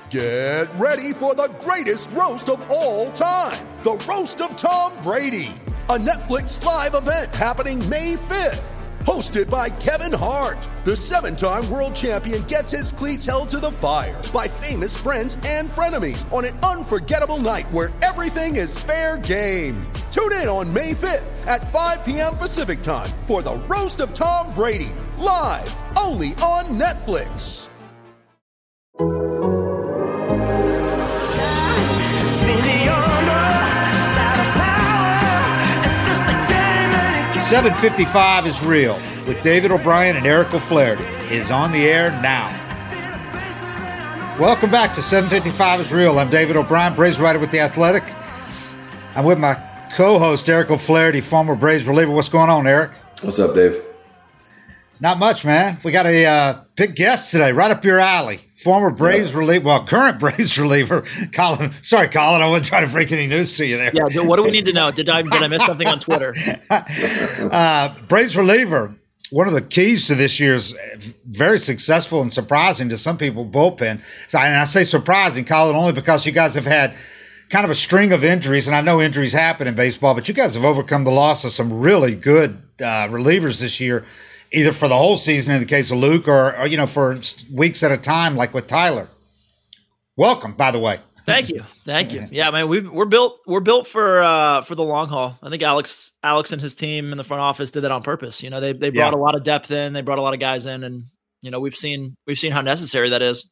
Get ready for the greatest roast of all time, the Roast of Tom Brady, a Netflix live event happening May 5th. Hosted by Kevin Hart, the 7-time world champion gets his cleats held to the fire by famous friends and frenemies on an unforgettable night where everything is fair game. Tune in on May 5th at 5 p.m. Pacific time for the Roast of Tom Brady, live only on Netflix. 755 is real with David O'Brien and Eric O'Flaherty is on the air now. Welcome back to 755 is real. I'm David O'Brien, Braves writer with The Athletic. I'm with my co-host Eric O'Flaherty, former Braves reliever. What's going on, Eric? What's up, Dave? Not much, man. We got a big guest today, right up your alley. Former Braves reliever, well, current Braves reliever, Colin. Sorry, Colin, I wasn't trying to break any news to you there. Yeah, what do we need to know? Did I miss something on Twitter? Braves reliever, one of the keys to this year's very successful and surprising to some people bullpen. And I say surprising, Colin, only because you guys have had kind of a string of injuries, and I know injuries happen in baseball, but you guys have overcome the loss of some really good relievers this year, either for the whole season in the case of Luke or for weeks at a time, like with Tyler. Welcome, by the way. Thank you. Yeah, man, we're built for the long haul. I think Alex and his team in the front office did that on purpose. They brought a lot of depth in, they brought a lot of guys in, and we've seen how necessary that is.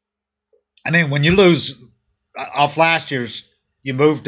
I mean, when you lose off last year's, you moved.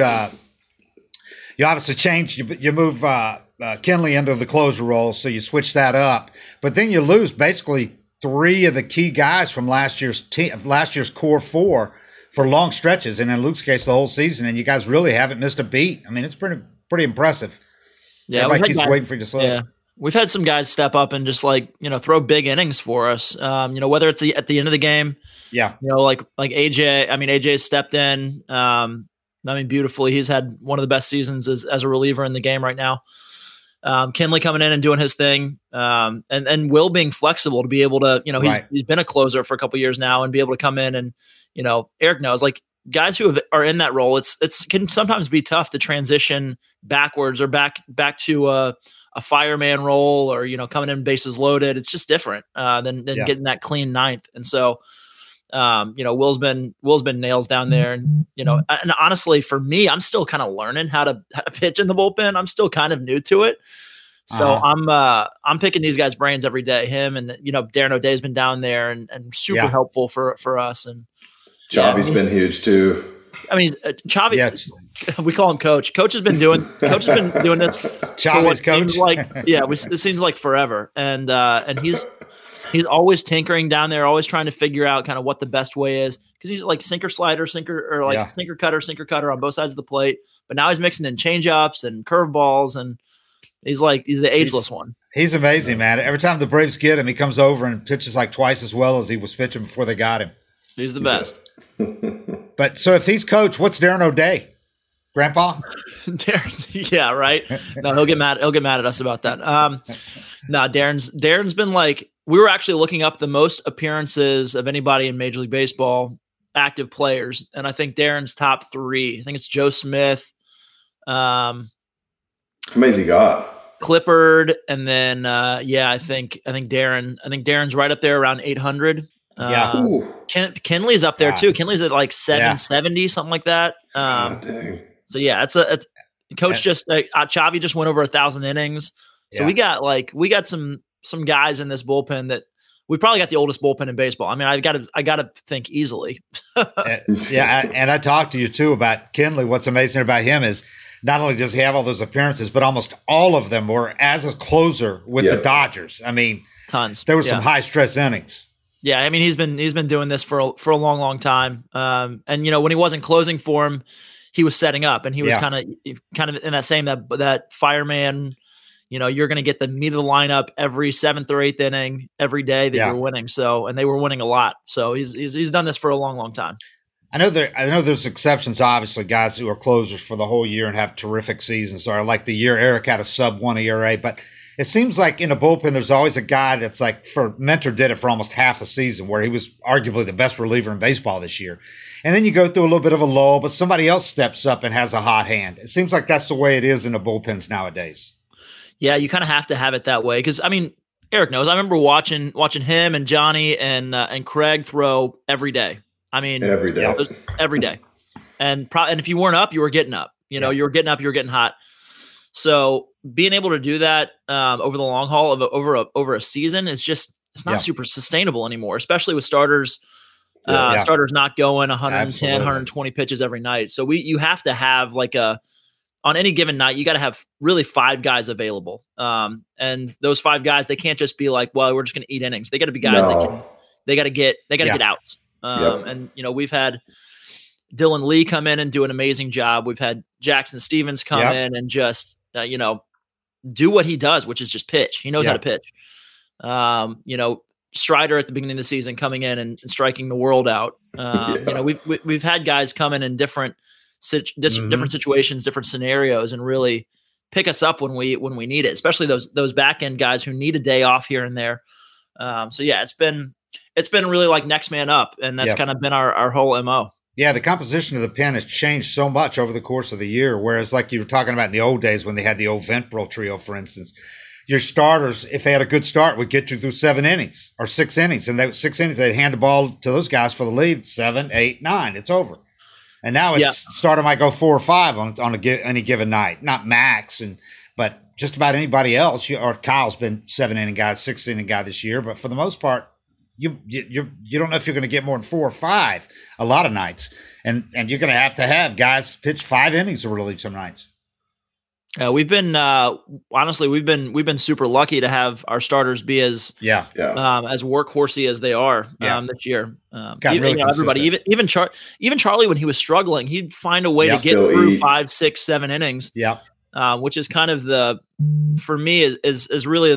You obviously changed. You move Kenley into the closer role, so you switch that up. But then you lose basically three of the key guys from last year's core four for long stretches, and in Luke's case, the whole season. And you guys really haven't missed a beat. I mean, it's pretty impressive. Yeah, everybody keeps waiting for you to slow. Yeah, we've had some guys step up and just throw big innings for us. Whether it's at the end of the game. Yeah. Like AJ. I mean, AJ stepped in. Beautifully. He's had one of the best seasons as a reliever in the game right now. Kenley coming in and doing his thing, and Will being flexible to be able to, he's been a closer for a couple of years now and be able to come in and, Eric knows, like, guys who are in that role, it's can sometimes be tough to transition backwards or back to a fireman role or, coming in bases loaded. It's just different than getting that clean ninth. And so, Will's been nails down there, and and honestly, for me, I'm still kind of learning how to pitch in the bullpen. I'm still kind of new to it, so I'm picking these guys' brains every day. Him and Darren O'Day's been down there and super helpful for us. And Chavi's been huge too. I mean, Chavi, we call him Coach. Coach has been doing this. Chavi's coach, it seems like forever, and he's always tinkering down there, always trying to figure out kind of what the best way is, because he's like sinker cutter on both sides of the plate. But now he's mixing in changeups and curveballs, and he's the ageless one. He's amazing, man. Every time the Braves get him, he comes over and pitches like twice as well as he was pitching before they got him. He's the best. But so if he's coach, what's Darren O'Day? Grandpa? Darren, yeah, right. No, he'll get mad at us about that. Darren's been like, we were actually looking up the most appearances of anybody in Major League Baseball, active players, and I think Darren's top 3. I think it's Joe Smith, how many he got? Clippard, and then I think Darren's right up there around 800. Kenley's up there too. Kenley's at like 770, something like that. Dang. So yeah, it's coach just Chavi just went over 1,000 innings. So we got some guys in this bullpen that we probably got the oldest bullpen in baseball. I mean, I got to think easily. And I talked to you too about Kenley. What's amazing about him is not only does he have all those appearances, but almost all of them were as a closer with the Dodgers. I mean, tons. There were some high stress innings. Yeah, I mean, he's been doing this for a long, long time. And when he wasn't closing for him, he was setting up, and he was kind of in that same that fireman. You're going to get the meat of the lineup every 7th or 8th inning every day that you're winning. So, and they were winning a lot. So he's done this for a long, long time. I know there's exceptions, obviously, guys who are closers for the whole year and have terrific seasons, or like the year Eric had a sub-1 ERA. But it seems like in a bullpen, there's always a guy that's like, Mentor did it for almost half a season where he was arguably the best reliever in baseball this year. And then you go through a little bit of a lull, but somebody else steps up and has a hot hand. It seems like that's the way it is in the bullpens nowadays. Yeah, you kind of have to have it that way. Because, I mean, Eric knows. I remember watching him and Johnny and Craig throw every day. I mean, every day. Every day. And if you weren't up, you were getting up. You know, you were getting up, you were getting hot. So being able to do that over the long haul of over a season is just, it's not super sustainable anymore, especially with starters. Starters not going 110, Absolutely. 120 pitches every night. So you have to have like on any given night, you got to have really 5 guys available. And those 5 guys, they can't just be like, well, we're just going to eat innings. They got to be guys they got to get outs. And you know, we've had Dylan Lee come in and do an amazing job. We've had Jackson Stevens come in and just, do what he does, which is just pitch. He knows how to pitch. Strider at the beginning of the season coming in and striking the world out. We've had guys come in different situations, different scenarios, and really pick us up when we need it, especially those back end guys who need a day off here and there. It's been really like next man up, and that's kind of been our whole MO. Yeah, the composition of the pen has changed so much over the course of the year. Whereas, like you were talking about in the old days when they had the old Ventbril trio, for instance, your starters, if they had a good start, would get you through 7 innings or 6 innings. And 6 innings, they'd hand the ball to those guys for the lead, 7, 8, 9. It's over. And now starter might go 4 or 5 on any given night. Not Max, but just about anybody else. Or Kyle's been 7-inning guy, 6-inning guy this year. But for the most part, you don't know if you're going to get more than 4 or 5 a lot of nights, and you're going to have guys pitch 5 innings or relief some nights. We've been honestly we've been super lucky to have our starters be as workhorsey as they are this year. Everybody, even Charlie when he was struggling, he'd find a way to get through 5, 6, 7 innings. Which is kind of for me is really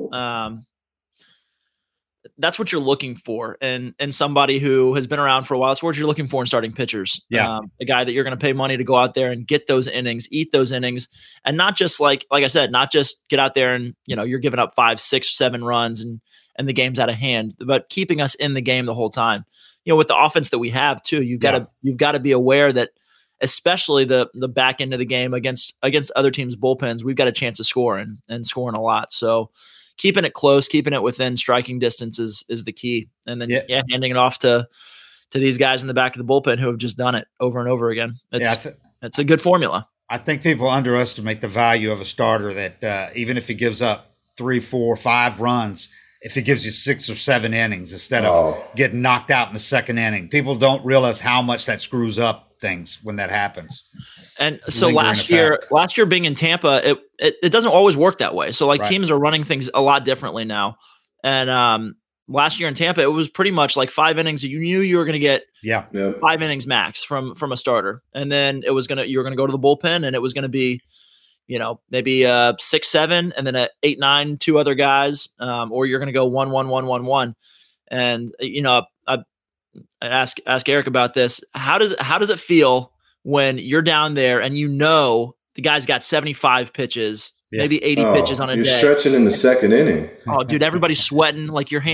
that's what you're looking for and somebody who has been around for a while. It's what you're looking for in starting pitchers. A guy that you're going to pay money to go out there and get those innings, eat those innings, and not just like I said, not just get out there and you're giving up 5, 6, 7 runs and the game's out of hand, but keeping us in the game the whole time. With the offense that we have too, you've got to be aware that especially the back end of the game against other teams' bullpens, we've got a chance of scoring and scoring a lot. So keeping it close, keeping it within striking distance is the key. And then handing it off to these guys in the back of the bullpen who have just done it over and over again. It's a good formula. I think people underestimate the value of a starter that even if he gives up 3, 4, 5 runs, if he gives you 6 or 7 innings instead of getting knocked out in the second inning, people don't realize how much that screws up things when that happens. And so last year being in Tampa, it doesn't always work that way. So teams are running things a lot differently now. And last year in Tampa, it was pretty much like 5 innings. You knew you were going to get 5 innings max from a starter. And then you were going to go to the bullpen and it was going to be, maybe 6, 7, and then at 8, 9, 2 other guys, or you're going to go 1, 1, 1, 1, 1. And, I ask Eric about this. How does it feel when you're down there and the guy's got 75 pitches, maybe 80 pitches on a day? You're stretching in the second inning. Oh, dude, everybody's sweating. Like your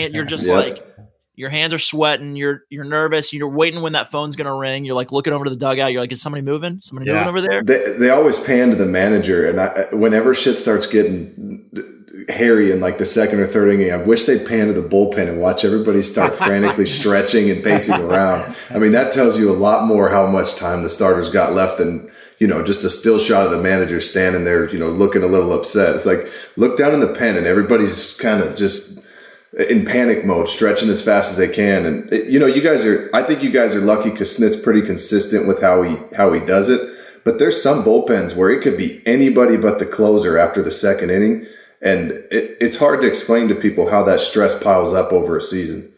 hands are sweating. You're nervous. You're waiting when that phone's going to ring. You're like looking over to the dugout. You're like, is somebody moving? Somebody moving over there? They always pan to the manager. And whenever shit starts getting hairy in like the second or third inning, I wish they'd pan to the bullpen and watch everybody start frantically stretching and pacing around. I mean, that tells you a lot more how much time the starters got left than, just a still shot of the manager standing there, looking a little upset. It's like, look down in the pen and everybody's kind of just in panic mode, stretching as fast as they can. And I think you guys are lucky because Snit's pretty consistent with how he does it. But there's some bullpens where it could be anybody but the closer after the second inning. And it's hard to explain to people how that stress piles up over a season.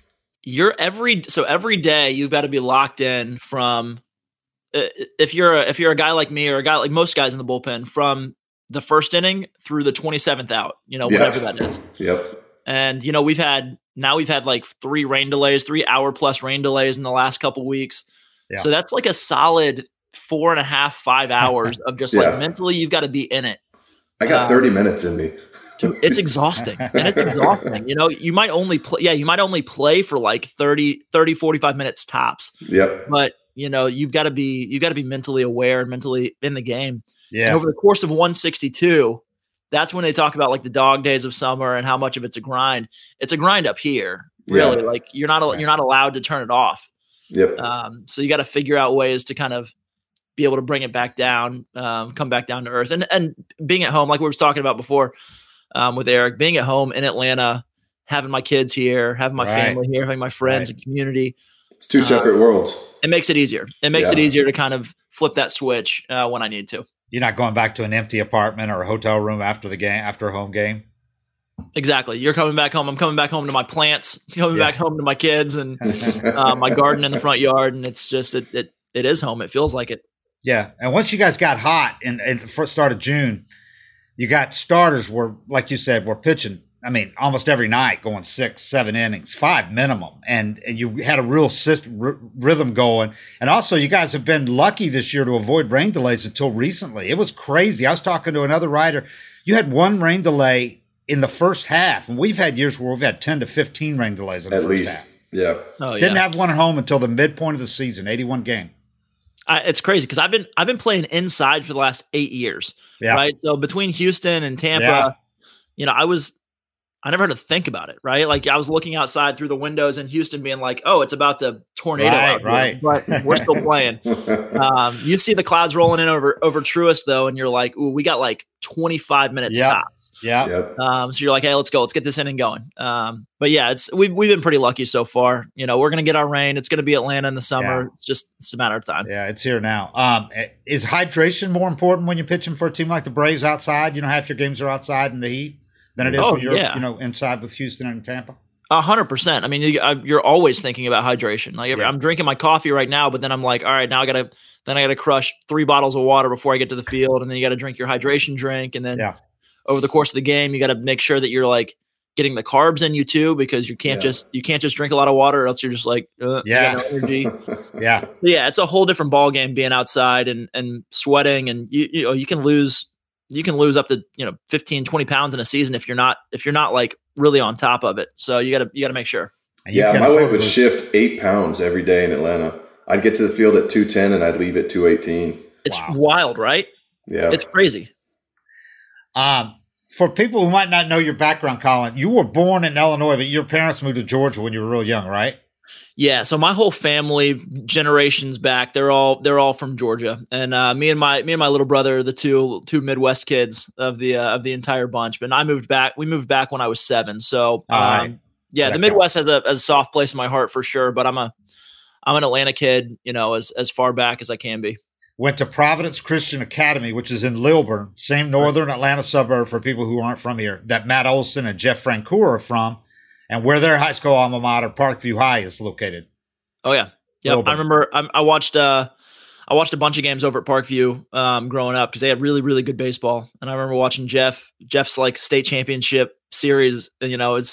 Every day you've got to be locked in from if you're a guy like me or a guy like most guys in the bullpen from the first inning through the 27th out, whatever that is. Yep. And we've had like 3 rain delays, 3 hour plus rain delays in the last couple weeks. Yeah. So that's like a solid 4.5, 5 hours of just like mentally you've got to be in it. I got 30 minutes in me. Dude, it's exhausting. And it's exhausting. You might only play for like 30, 45 minutes tops. Yep. But you've got to be mentally aware and mentally in the game. Yeah. And over the course of 162, that's when they talk about like the dog days of summer and how much of it's a grind. It's a grind up here, really. Yeah. Like you're not allowed to turn it off. Yep. So you got to figure out ways to kind of be able to bring it back down, come back down to earth, and being at home, like we were talking about before, with Eric, being at home in Atlanta, having my kids here, having my family here, having my friends and community. It's two separate worlds. It makes it easier. It makes it easier to kind of flip that switch when I need to. You're not going back to an empty apartment or a hotel room after a home game. Exactly. You're coming back home. I'm coming back home to my plants, coming back home to my kids and my garden in the front yard. And it's just, it is home. It feels like it. Yeah. And once you guys got hot in the first start of June, you got starters were, like you said, were pitching, almost every night, going 6-7 innings, 5 minimum. And you had a real rhythm going. And also you guys have been lucky this year to avoid rain delays until recently. It was crazy. I was talking to another writer. You had one rain delay in the first half. And we've had years where we've had 10 to 15 rain delays in the first half. Yeah. Oh, Didn't have one at home until the midpoint of the season, 81 game. It's crazy because I've been playing inside for the last 8 years. Yeah. Right. So between Houston and Tampa, I never had to think about it. Right. Like I was looking outside through the windows in Houston being like, oh, it's about to tornado out here, but we're still playing. You see the clouds rolling in over Truist though. And you're like, ooh, we got like 25 minutes tops. Yeah. Yep. So you're like, hey, let's go. Let's get this inning going. But yeah, we've been pretty lucky so far. We're going to get our rain. It's going to be Atlanta in the summer. Yeah. It's a matter of time. Yeah, it's here now. Is hydration more important when you're pitching for a team like the Braves outside? Half your games are outside in the heat than it is when you're inside with Houston and Tampa. 100%. You're always thinking about hydration. Like I'm drinking my coffee right now, but then I'm like, all right, now I gotta crush 3 bottles of water before I get to the field, and then you got to drink your hydration drink, and then over the course of the game, you got to make sure that you're like getting the carbs in you too, because you can't just drink a lot of water, or else you're just like you got no energy. It's a whole different ball game being outside and sweating, and you can lose up to 15, 20 pounds in a season if you're not like really on top of it. So you gotta make sure. Yeah, my weight would shift 8 pounds every day in Atlanta. I'd get to the field at 210 and I'd leave at 218. It's wild, right? Yeah, it's crazy. For people who might not know your background, Colin, you were born in Illinois, but your parents moved to Georgia when you were real young, right? Yeah, so my whole family, generations back, they're all from Georgia, and me and my little brother are the two Midwest kids of the entire bunch. But we moved back when I was 7. So the Midwest has a soft place in my heart for sure. But I'm an Atlanta kid, as far back as I can be. Went to Providence Christian Academy, which is in Lilburn, same northern Atlanta suburb for people who aren't from here, that Matt Olson and Jeff Francoeur are from. And where their high school alma mater, Parkview High, is located. Oh yeah, yeah. I remember I watched a bunch of games over at Parkview growing up because they had really, really good baseball. And I remember watching Jeff's like state championship series. And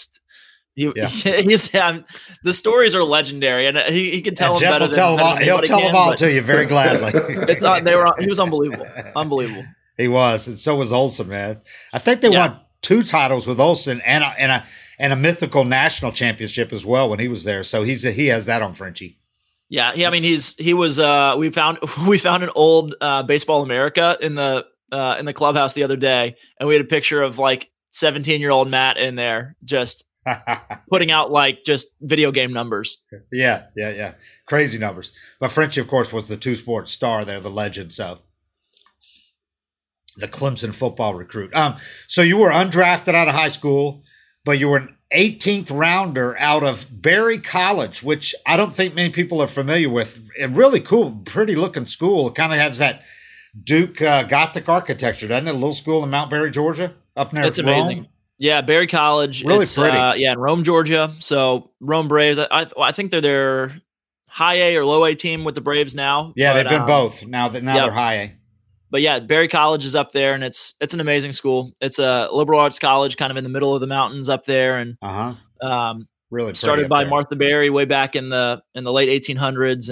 the stories are legendary, and he can tell them Jeff better. He'll tell them all to you very gladly. He was unbelievable. He was, and so was Olson, man. I think they won 2 titles with Olson and a mythical national championship as well when he was there. So he has that on Frenchie. Yeah. I mean, he was, we found an old Baseball America in the clubhouse the other day, and we had a picture of like 17-year-old Matt in there just putting out like just video game numbers. Yeah. Crazy numbers. But Frenchie, of course, was the 2-sport star there, the legend. So the Clemson football recruit. So you were undrafted out of high school, but you were an 18th rounder out of Berry College, which I don't think many people are familiar with. A really cool, pretty looking school. It kind of has that Duke Gothic architecture, doesn't it? A little school in Mount Berry, Georgia, up near It's amazing. Rome. Yeah, Berry College. Really pretty. In Rome, Georgia. So Rome Braves. I think they're their high A or low A team with the Braves now. Yeah, they've been both. Now they're high A. But yeah, Berry College is up there, and it's an amazing school. It's a liberal arts college, kind of in the middle of the mountains up there, and really started by Martha Berry way back in the late 1800s, and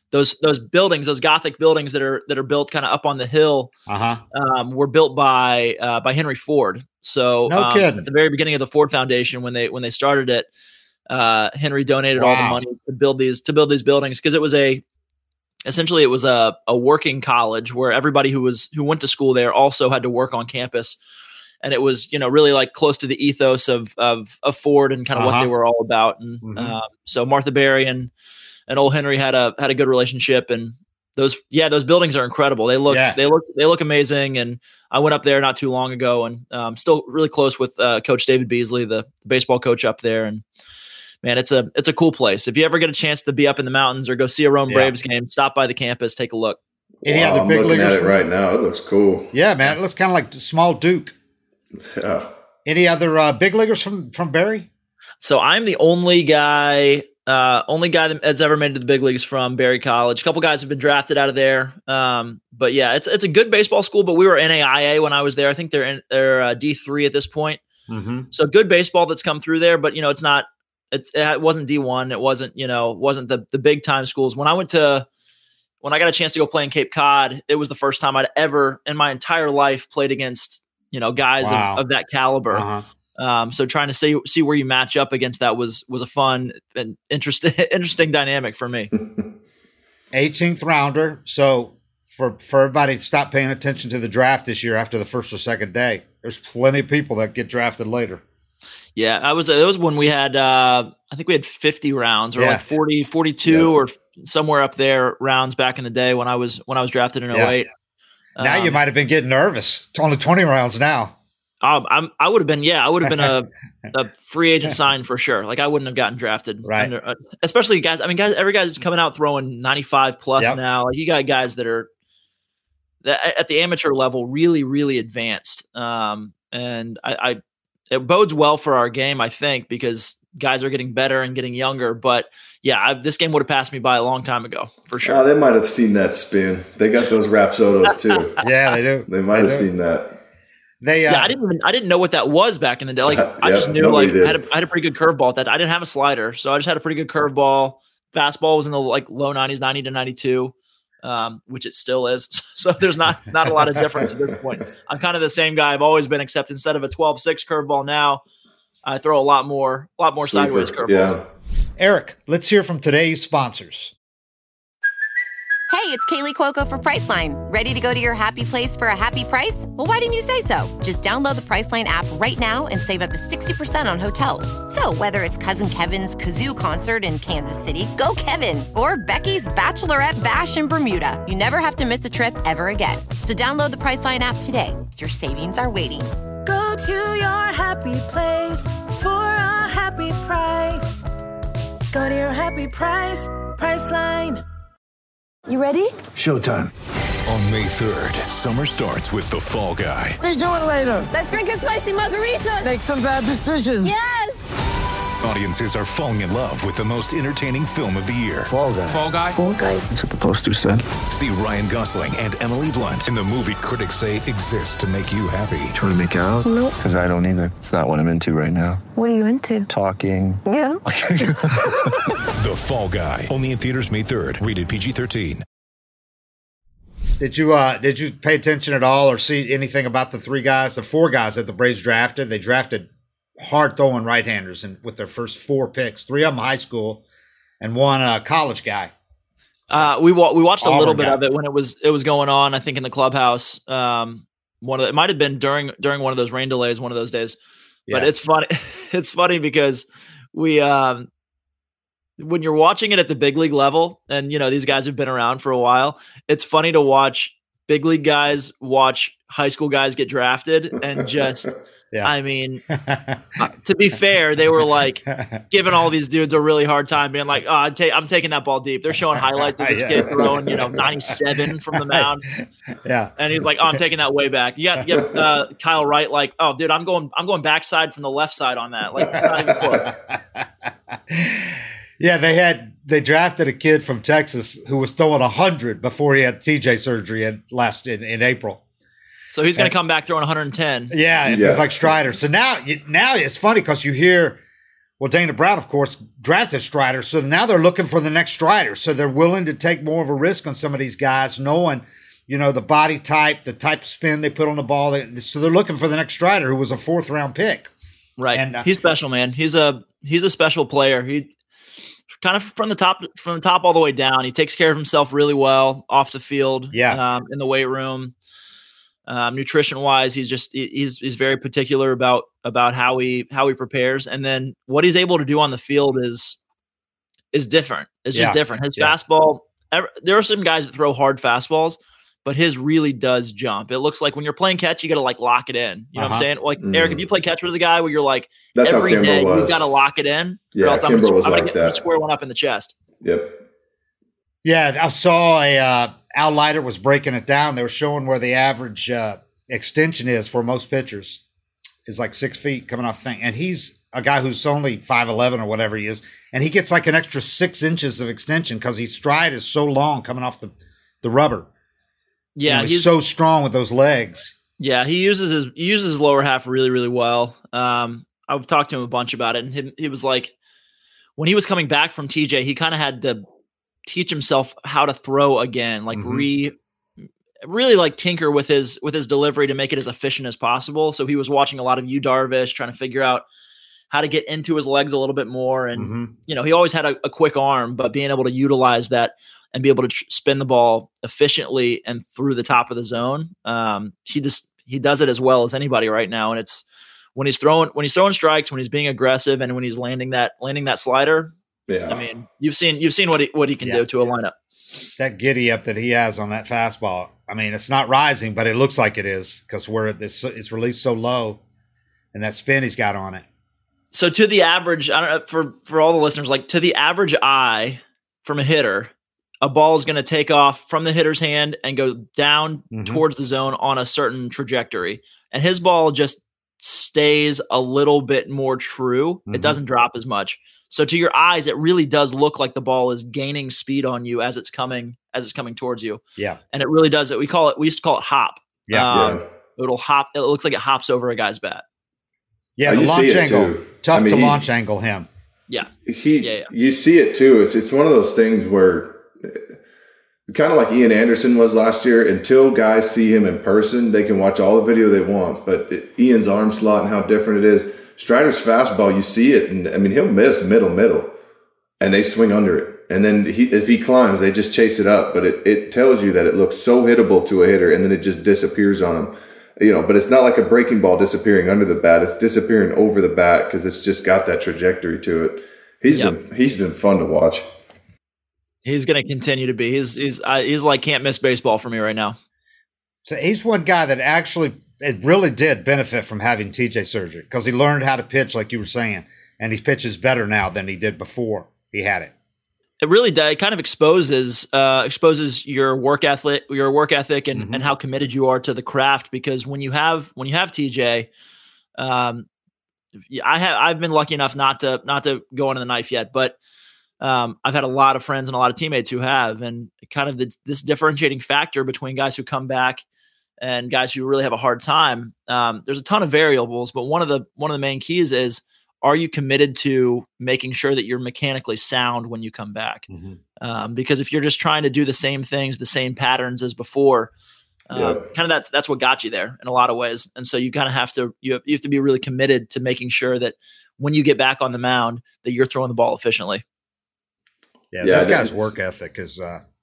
those buildings, those Gothic buildings that are built kind of up on the hill, were built by Henry Ford. So no kidding. At the very beginning of the Ford Foundation, when they started it, Henry donated all the money to build these buildings, because it was essentially a working college where everybody who went to school there also had to work on campus. And it was, really like close to the ethos of Ford and kind of what they were all about. And so Martha Berry and old Henry had a good relationship. And those buildings are incredible. They look amazing. And I went up there not too long ago, and still really close with Coach David Beasley, the baseball coach up there. And man, it's a cool place. If you ever get a chance to be up in the mountains or go see a Rome Braves game, stop by the campus, take a look. Any other I'm big looking leaguers at it right now. It looks cool. Yeah, man, it looks kind of like small Duke. Yeah. Any other big leaguers from Barry? So I'm the only guy that's ever made it to the big leagues from Barry College. A couple guys have been drafted out of there. But yeah, it's a good baseball school, but we were NAIA when I was there. I think they're D3 at this point. So good baseball that's come through there, but it wasn't D1. It wasn't the big time schools. When I got a chance to go play in Cape Cod, it was the first time I'd ever in my entire life played against, guys of that caliber. So trying to see where you match up against that was a fun and interesting dynamic for me. 18th rounder. So for everybody to stop paying attention to the draft this year after the first or second day, there's plenty of people that get drafted later. Yeah, it was when we had, I think we had 50 rounds or like 40, 42 or somewhere up there rounds back in the day when I was drafted in 08. Now you might have been getting nervous. It's only 20 rounds now. I would have been a free agent sign for sure. Like I wouldn't have gotten drafted, right? Especially guys. I mean, every guy's coming out throwing 95 plus now. Like you got guys that are at the amateur level really, really advanced. And it bodes well for our game, I think, because guys are getting better and getting younger. But yeah, this game would have passed me by a long time ago for sure. They might have seen that spin. They got those Rapsodos too. Yeah, they do. They might have seen that. I didn't know what that was back in the day. Like I just knew I had a pretty good curveball at that. I didn't have a slider, so I just had a pretty good curveball. Fastball was in the like low 90s, 90 to 92, which it still is. So there's not a lot of difference at this point. I'm kind of the same guy I've always been, except instead of a 12-6 curveball now, I throw a lot more sideways curveballs. Yeah. Eric, let's hear from today's sponsors. Hey, it's Kaylee Cuoco for Priceline. Ready to go to your happy place for a happy price? Well, why didn't you say so? Just download the Priceline app right now and save up to 60% on hotels. So whether it's Cousin Kevin's Kazoo Concert in Kansas City, go Kevin, or Becky's Bachelorette Bash in Bermuda, you never have to miss a trip ever again. So download the Priceline app today. Your savings are waiting. Go to your happy place for a happy price. Go to your happy price, Priceline. You ready? Showtime. On May 3rd, summer starts with The Fall Guy. Let's do it later. Let's drink a spicy margarita. Make some bad decisions. Yes. Audiences are falling in love with the most entertaining film of the year. Fall Guy. Fall Guy? Fall guy. That's what the poster said. See Ryan Gosling and Emily Blunt in the movie critics say exists to make you happy. Trying to make it out? Nope. Because I don't either. It's not what I'm into right now. What are you into? Talking. Yeah. The Fall Guy. Only in theaters May 3rd. Rated PG-13. Did you pay attention at all or see anything about the four guys that the Braves drafted? They drafted hard throwing right-handers with their first four picks, three of them high school and one college guy. We watched a little bit guy. of it when it was going on, I think in the clubhouse. It might have been during one of those rain delays, one of those days. But it's funny. It's funny because we when you're watching it at the big league level, and these guys have been around for a while, it's funny to watch big league guys watch high school guys get drafted and just I mean, to be fair, they were like giving all these dudes a really hard time, being like, "Oh, I'm taking that ball deep." They're showing highlights of this kid throwing, 97 from the mound. Yeah, and he's like, "Oh, I'm taking that way back." You got Kyle Wright, like, "Oh, dude, I'm going backside from the left side on that." Like, it's not even close. Yeah, they drafted a kid from Texas who was throwing 100 before he had TJ surgery in April. So he's going to come back throwing 110. Yeah, it feels like Strider. So now it's funny because you hear Well, Dana Brown, of course, drafted Strider, so now they're looking for the next Strider. So they're willing to take more of a risk on some of these guys, knowing, the body type, the type of spin they put on the ball. So they're looking for the next Strider, who was a 4th-round pick. Right. And he's special, man. He's a special player. He kind of from the top all the way down. He takes care of himself really well off the field. Yeah. In the weight room. Nutrition wise, he's very particular about how he prepares, and then what he's able to do on the field is different. It's just different. His fastball. There are some guys that throw hard fastballs, but his really does jump. It looks like when you're playing catch, you got to like lock it in. You know what I'm saying? Like Eric, if you play catch with a guy where you're like that's every how day was. you got to lock it in. Yeah, or else Kimbrel was I'm like gonna that. square one up in the chest. Yep. Yeah, I saw Al Leiter was breaking it down. They were showing where the average extension is for most pitchers is like 6 feet coming off the thing. And he's a guy who's only 5'11" or whatever he is. And he gets like an extra 6 inches of extension because his stride is so long coming off the rubber. Yeah, he's so strong with those legs. Yeah, he uses his lower half really, really well. I've talked to him a bunch about it, and he was like, when he was coming back from TJ, he kind of had to teach himself how to throw again, like really like tinker with his delivery to make it as efficient as possible. So he was watching a lot of Yu Darvish, trying to figure out how to get into his legs a little bit more. And, he always had a quick arm, but being able to utilize that and be able to spin the ball efficiently and through the top of the zone. He does it as well as anybody right now. And it's when he's throwing strikes, when he's being aggressive, and when he's landing that slider. Yeah. I mean, you've seen what he can do to a lineup. That giddy up that he has on that fastball. I mean, it's not rising, but it looks like it is because it's released so low, and that spin he's got on it. So to the average, I don't know, for all the listeners, like to the average eye from a hitter, a ball is going to take off from the hitter's hand and go down towards the zone on a certain trajectory. And his ball just stays a little bit more true. It doesn't drop as much. So to your eyes, it really does look like the ball is gaining speed on you as it's coming towards you. Yeah. And it really does it. We used to call it hop. Yeah. It'll hop. It looks like it hops over a guy's bat. Yeah. The launch angle, tough to launch angle him. Yeah. You see it too. It's one of those things where kind of like Ian Anderson was last year, until guys see him in person, they can watch all the video they want, but Ian's arm slot and how different it is. Strider's fastball, you see it, and I mean, he'll miss middle, and they swing under it. And then if he climbs, they just chase it up. But it tells you that it looks so hittable to a hitter, and then it just disappears on him. But it's not like a breaking ball disappearing under the bat. It's disappearing over the bat because it's just got that trajectory to it. He's been fun to watch. He's going to continue to be. He's like can't miss baseball for me right now. So he's one guy that actually it really did benefit from having TJ surgery because he learned how to pitch, like you were saying, and he pitches better now than he did before he had it. It really does. It kind of exposes your work ethic, and how committed you are to the craft. Because when you have TJ, I've been lucky enough not to go into the knife yet, but I've had a lot of friends and a lot of teammates who have, and kind of this differentiating factor between guys who come back and guys who really have a hard time. There's a ton of variables, but one of the main keys is, are you committed to making sure that you're mechanically sound when you come back? Because if you're just trying to do the same things, the same patterns as before, kind of that's what got you there in a lot of ways. And so you kind of have to be really committed to making sure that when you get back on the mound, that you're throwing the ball efficiently. Yeah, this guy's work ethic is,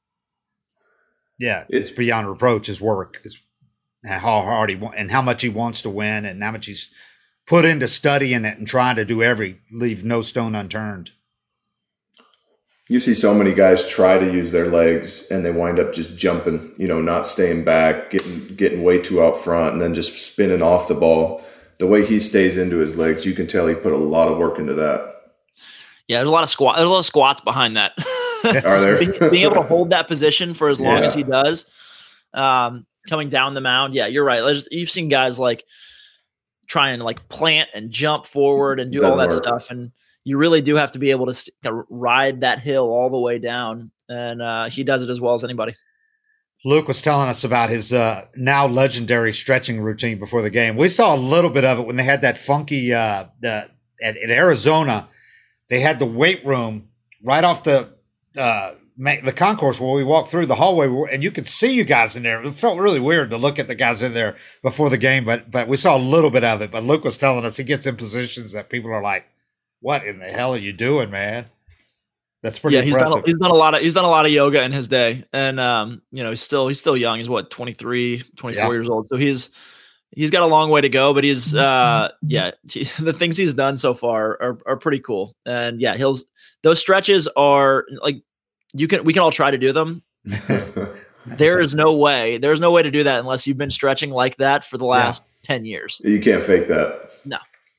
it's beyond reproach. His work is how hard and how much he wants to win, and how much he's put into studying it and trying to leave no stone unturned. You see so many guys try to use their legs and they wind up just jumping, not staying back, getting way too out front, and then just spinning off the ball. The way he stays into his legs, you can tell he put a lot of work into that. Yeah, there's a lot of squats behind that. Are there? being able to hold that position for as long as he does, coming down the mound. Yeah, you're right. You've seen guys like try and like plant and jump forward and do all that stuff, and you really do have to be able to ride that hill all the way down, and he does it as well as anybody. Luke was telling us about his now legendary stretching routine before the game. We saw a little bit of it when they had that funky at Arizona. they had the weight room right off the concourse where we walked through the hallway, and you could see you guys in there. It felt really weird to look at the guys in there before the game, but we saw a little bit of it. But Luke was telling us he gets in positions that people are like, "What in the hell are you doing, man?" That's pretty impressive. He's done a lot of yoga in his day, and he's still young. He's what, 23, 24 years old. So he's got a long way to go, but he's the things he's done so far are pretty cool. And yeah, those stretches are like, we can all try to do them. There's no way to do that unless you've been stretching like that for the last 10 years. You can't fake that. No.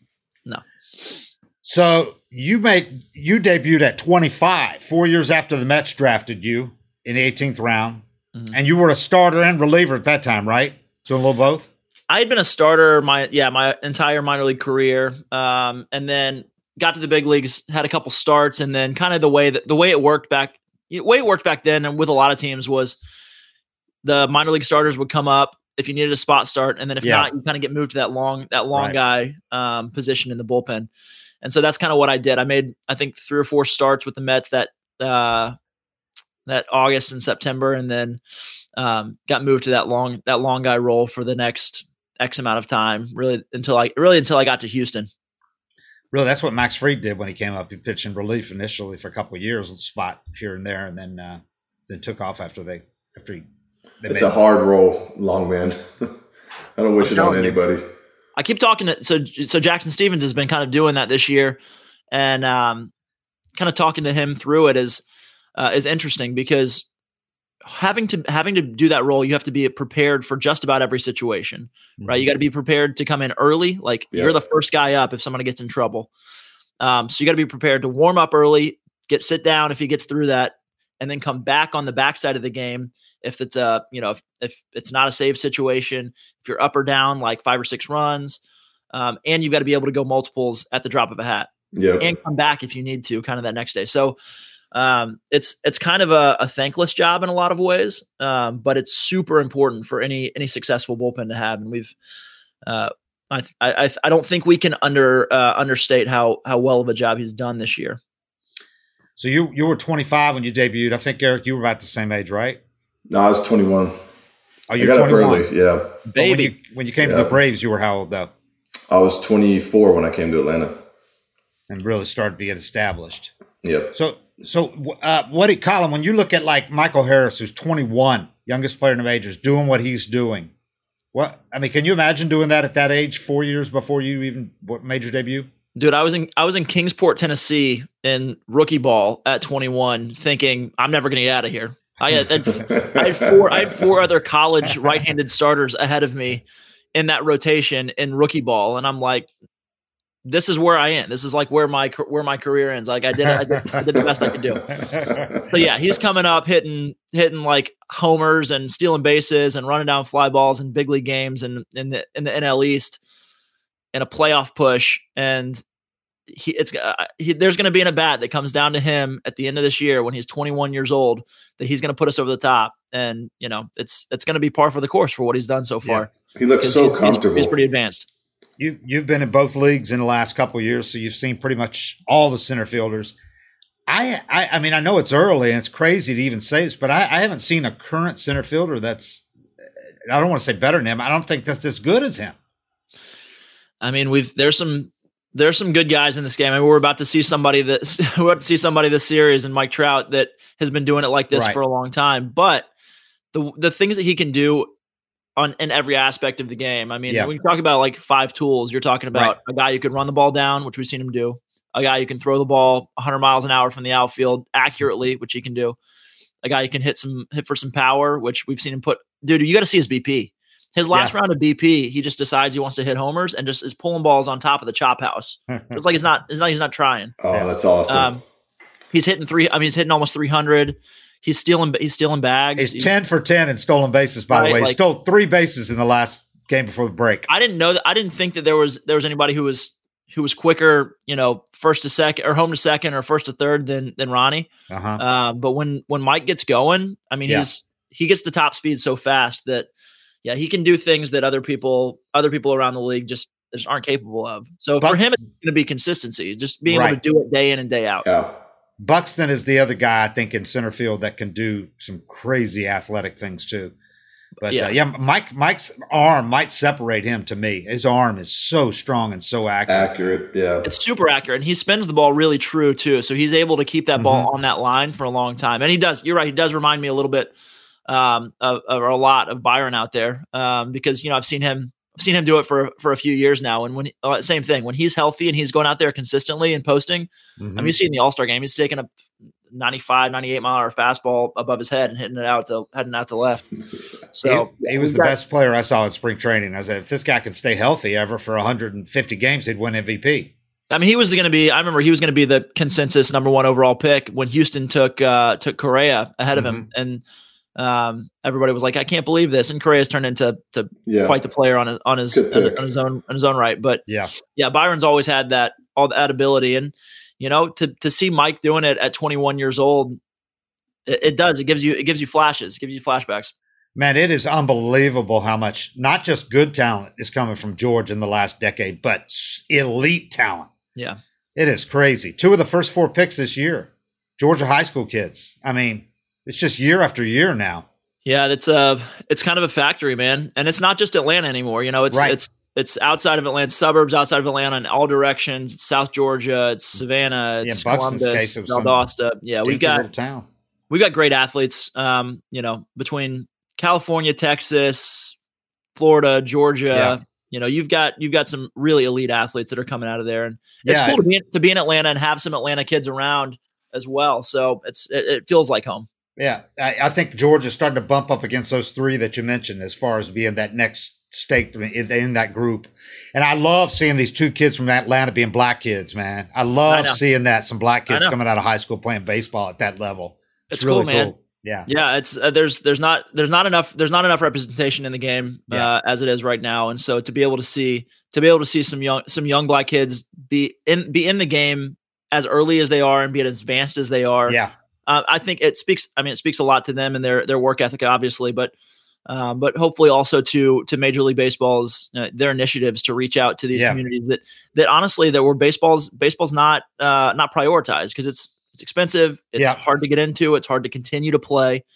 So you debuted at 25, 4 years after the Mets drafted you in the 18th round, and you were a starter and reliever at that time, right? Doing a little both. I had been a starter my entire minor league career, and then got to the big leagues, had a couple starts, and then kind of the way it worked back then, and with a lot of teams, was the minor league starters would come up if you needed a spot start, and then if not, you kind of get moved to that long guy position in the bullpen. And so that's kind of what I did. I made, I think, 3 or 4 starts with the Mets that August and September, and then got moved to that long guy role for the next X amount of time, really until I got to Houston. Really, that's what Max Fried did when he came up. He pitched in relief initially for a couple of years, a spot here and there, and then took off after they it's a hard role, long man. I don't wish it on anybody. I keep talking to so Jackson Stevens has been kind of doing that this year, and kind of talking to him through it is interesting, because having to do that role, you have to be prepared for just about every situation, right? You got to be prepared to come in early, like you're the first guy up if somebody gets in trouble. So you got to be prepared to warm up early, sit down if he gets through that, and then come back on the backside of the game if it's if it's not a save situation, if you're up or down like 5 or 6 runs, and you've got to be able to go multiples at the drop of a hat, and come back if you need to, kind of that next day. So it's kind of a thankless job in a lot of ways, but it's super important for any successful bullpen to have. And we've I don't think we can understate how well of a job he's done this year. So you were 25 when you debuted. I think, Eric, you were about the same age, right? No, I was 21. Oh, you're 21. Early, yeah. Baby. When you came to the Braves, you were how old, though? I was 24 when I came to Atlanta. And really started to get established. Yep. So Colin, when you look at like Michael Harris, who's 21, youngest player in the majors, doing what he's doing, can you imagine doing that at that age, 4 years before you even made your debut? Dude, I was in Kingsport, Tennessee in rookie ball at 21, thinking I'm never going to get out of here. I had 4 other college right-handed starters ahead of me in that rotation in rookie ball, and I'm like, this is where I am. This is like where my career ends. Like I did the best I could do. So yeah, he's coming up hitting like homers and stealing bases and running down fly balls in big league games and in the NL East in a playoff push, and there's going to be an at-bat that comes down to him at the end of this year when he's 21 years old that he's going to put us over the top, and it's going to be par for the course for what he's done so far. Yeah. He looks so comfortable. He's pretty advanced. You've been in both leagues in the last couple of years, so you've seen pretty much all the center fielders. I mean, I know it's early and it's crazy to even say this, but I haven't seen a current center fielder that's, I don't want to say better than him. I don't think that's as good as him. I mean, there's some good guys in this game. I mean, we're about to see somebody this series, and Mike Trout, that has been doing it like this for a long time. But the things that he can do in every aspect of the game. I mean, when you talk about like 5 tools, you're talking about a guy who can run the ball down, which we've seen him do. A guy who can throw the ball 100 miles an hour from the outfield accurately, which he can do. A guy who can hit for some power, which we've seen him put. Dude, you got to see his BP. His last round of BP, he just decides he wants to hit homers and just is pulling balls on top of the chop house. It's like he's not trying. Oh, that's awesome. He's hitting almost 300. He's stealing bags. He's 10 for 10 in stolen bases, by the way. He stole 3 bases in the last game before the break. I didn't know that. I didn't think that there was anybody who was quicker, first to second or home to second or first to third than Ronnie. But when Mike gets going, I mean, he gets the top speed so fast that he can do things that other people around the league just just aren't capable of. So for him, it's going to be consistency, just being able to do it day in and day out. Yeah. Buxton is the other guy I think in center field that can do some crazy athletic things too. But Mike's arm might separate him to me. His arm is so strong and so accurate. Yeah. It's super accurate. And he spins the ball really true too. So he's able to keep that ball on that line for a long time. And he does, you're right. He does remind me a little bit of a lot of Byron out there. Because, I've seen him do it for a few years now. And same thing, when he's healthy and he's going out there consistently and posting, you see in the All-Star game, he's taking a 95, 98 mile an hour fastball above his head and heading out to left. So he was the best player I saw in spring training. I said, if this guy could stay healthy ever for 150 games, he'd win MVP. I mean, I remember he was going to be the consensus number 1 overall pick when Houston took Correa ahead of him. And everybody was like, I can't believe this. And Correa's turned into quite the player on his own right. But Byron's always had all that ability. And, to see Mike doing it at 21 years old, it gives you flashes, gives you flashbacks. Man, it is unbelievable how much, not just good talent is coming from George in the last decade, but elite talent. Yeah. It is crazy. 2 of the first 4 picks this year, Georgia high school kids. I mean, it's just year after year now. Yeah, it's kind of a factory, man. And it's not just Atlanta anymore. It's outside of Atlanta, suburbs outside of Atlanta in all directions. It's South Georgia, it's Savannah, it's Columbus, Valdosta. Yeah, we've got great athletes. Between California, Texas, Florida, Georgia. You've got some really elite athletes that are coming out of there, and it's cool to be in Atlanta and have some Atlanta kids around as well. So it feels like home. Yeah, I think Georgia's starting to bump up against those 3 that you mentioned as far as being that next stake in that group. And I love seeing these 2 kids from Atlanta being black kids, man. I love seeing that, some black kids coming out of high school playing baseball at that level. It's really cool, man. Cool. Yeah. Yeah. It's there's not enough representation in the game as it is right now. And so to be able to see some young black kids be in the game as early as they are and be as advanced as they are. Yeah. I think it speaks a lot to them and their work ethic, obviously, but hopefully also to Major League Baseball's their initiatives to reach out to these communities that honestly where baseball's not prioritized because it's expensive, it's hard to get into, it's hard to continue to play.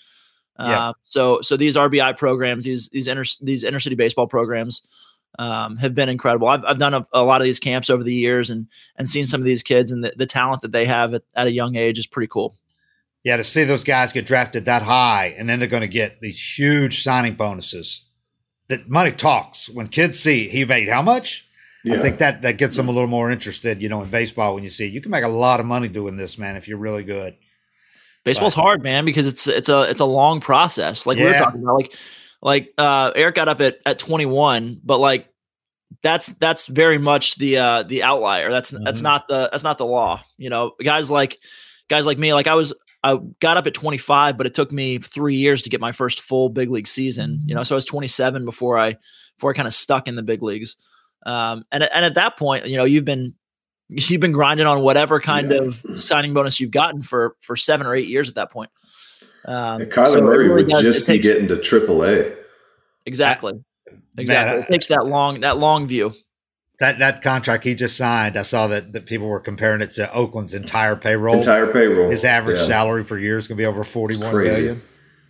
So these RBI programs, these inner city baseball programs have been incredible. I've done a lot of these camps over the years and seen some of these kids, and the talent that they have at a young age is pretty cool. Yeah, to see those guys get drafted that high, and then they're going to get these huge signing bonuses. That money talks. When kids see he made how much, I think that gets them a little more interested, in baseball. When you see you can make a lot of money doing this, man, if you're really good. Baseball's hard, man, because it's a long process. Like we were talking about, like Eric got up at 21, but like that's very much the outlier. That's not the law. Guys like me, like I got up at 25, but it took me 3 years to get my first full big league season. So I was 27 before I kind of stuck in the big leagues. And at that point, you've been grinding on whatever kind of signing bonus you've gotten for 7 or 8 years at that point. Kyler Murray would just be getting to AAA. Exactly. It takes that long view. That contract he just signed, I saw that people were comparing it to Oakland's entire payroll. His average salary per year is going to be over $41 million.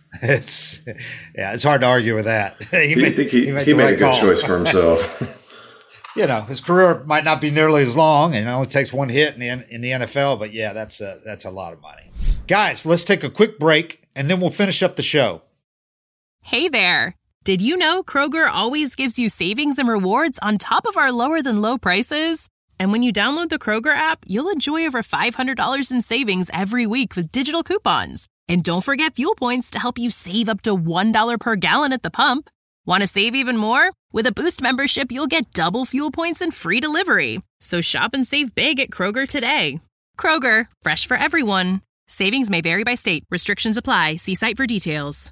It's hard to argue with that. He made a good choice for himself. His career might not be nearly as long, and it only takes one hit in the NFL. But that's a lot of money. Guys, let's take a quick break, and then we'll finish up the show. Hey there. Did you know Kroger always gives you savings and rewards on top of our lower than low prices? And when you download the Kroger app, you'll enjoy over $500 in savings every week with digital coupons. And don't forget fuel points to help you save up to $1 per gallon at the pump. Want to save even more? With a Boost membership, you'll get double fuel points and free delivery. So shop and save big at Kroger today. Kroger, fresh for everyone. Savings may vary by state. Restrictions apply. See site for details.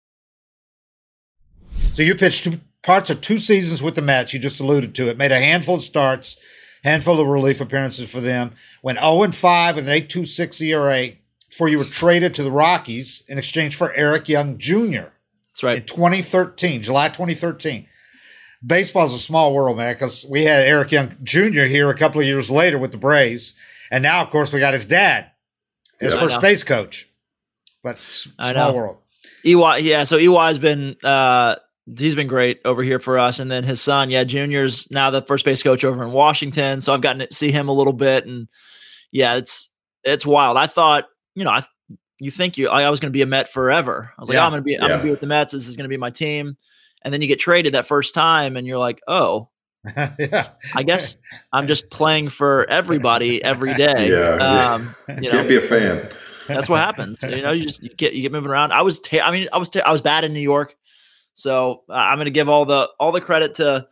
So you pitched parts of 2 seasons with the Mets. You just alluded to it. Made a handful of starts, handful of relief appearances for them. Went 0-5 with an 8.26 ERA before you were traded to the Rockies in exchange for Eric Young Jr. That's right. In 2013, July 2013. baseball's a small world, man, because we had Eric Young Jr. here a couple of years later with the Braves. And now, of course, we got his dad as first base coach. But small world. EY, yeah. So EY's been he's been great over here for us, and then his son, Junior's now the first base coach over in Washington. So I've gotten to see him a little bit, and yeah, it's wild. I thought, I was going to be a Met forever. I was like, I'm going to be with the Mets. This is going to be my team, and then you get traded that first time, and you're like, oh. I guess I'm just playing for everybody every day. Can't be a fan. That's what happens. You get moving around. I was bad in New York, so I'm going to give all the credit to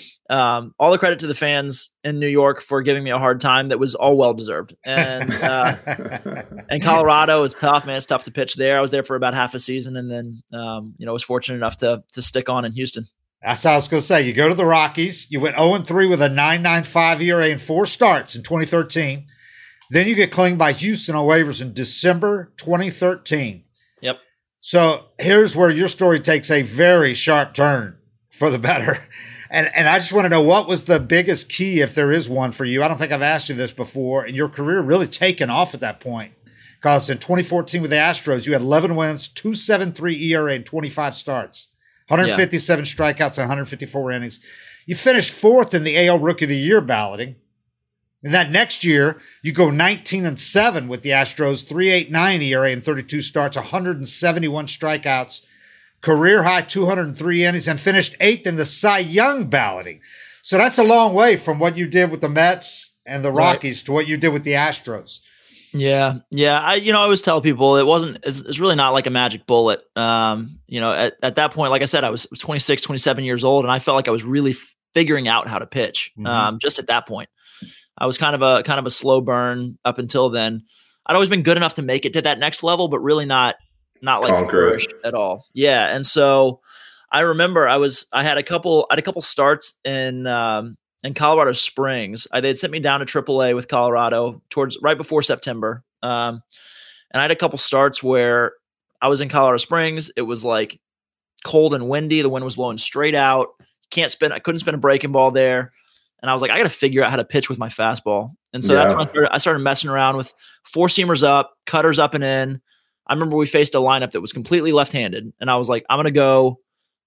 the fans in New York for giving me a hard time. That was all well deserved. And and Colorado, it's tough, man. It's tough to pitch there. I was there for about half a season, and then was fortunate enough to stick on in Houston. That's what I was going to say. You go to the Rockies. You went 0-3 with a 9.95 ERA in 4 starts in 2013. Then you get claimed by Houston on waivers in December 2013. Yep. So here's where your story takes a very sharp turn for the better. And I just want to know, what was the biggest key, if there is one for you? I don't think I've asked you this before. And your career really taken off at that point. Because in 2014 with the Astros, you had 11 wins, 2.73 ERA, and 25 starts. 157 strikeouts and 154 innings. You finished 4th in the AL Rookie of the Year balloting. And that next year, you go 19-7 with the Astros, 3.89 ERA and 32 starts, 171 strikeouts, career high 203 innings, and finished 8th in the Cy Young balloting. So that's a long way from what you did with the Mets and the Rockies to what you did with the Astros. Yeah. I always tell people it's really not like a magic bullet. At that point, like I said, I was 26, 27 years old, and I felt like I was really figuring out how to pitch. Just at that point, I was kind of a slow burn up until then. I'd always been good enough to make it to that next level, but really not like flourished at all. Yeah. And so I remember I had a couple starts in Colorado Springs. They'd sent me down to AAA with Colorado right before September. And I had a couple starts where I was in Colorado Springs. It was like cold and windy. The wind was blowing straight out. I couldn't spin a breaking ball there. And I was like, I got to figure out how to pitch with my fastball. And so that's when I started messing around with 4-seamers up, cutters up and in. I remember we faced a lineup that was completely left-handed. And I was like, I'm going to go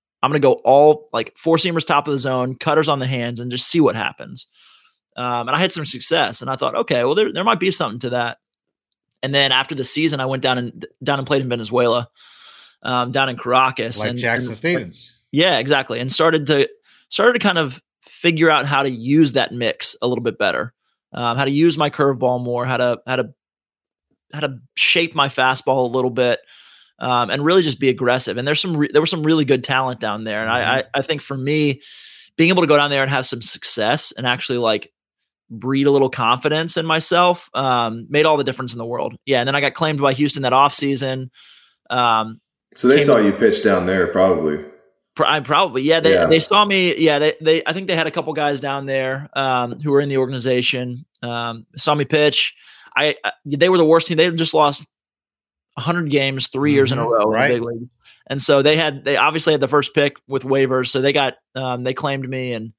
all like 4-seamers top of the zone, cutters on the hands, and just see what happens. And I had some success, and I thought, okay, well, there might be something to that. And then after the season, I went down and played in Venezuela, down in Caracas, like Jackson Stevens. Yeah, exactly. And started to kind of figure out how to use that mix a little bit better, how to use my curveball more, how to shape my fastball a little bit. And really just be aggressive. And there was some really good talent down there. And I think for me, being able to go down there and have some success and actually like breed a little confidence in myself, made all the difference in the world. Yeah. And then I got claimed by Houston that off season. So they saw you pitch down there probably. Probably. Yeah. They saw me. Yeah. I think they had a couple guys down there, who were in the organization, saw me pitch. They were the worst team. They just lost 100 games 3 years in a row in the big league. And so they obviously had the first pick with waivers. So they claimed me. And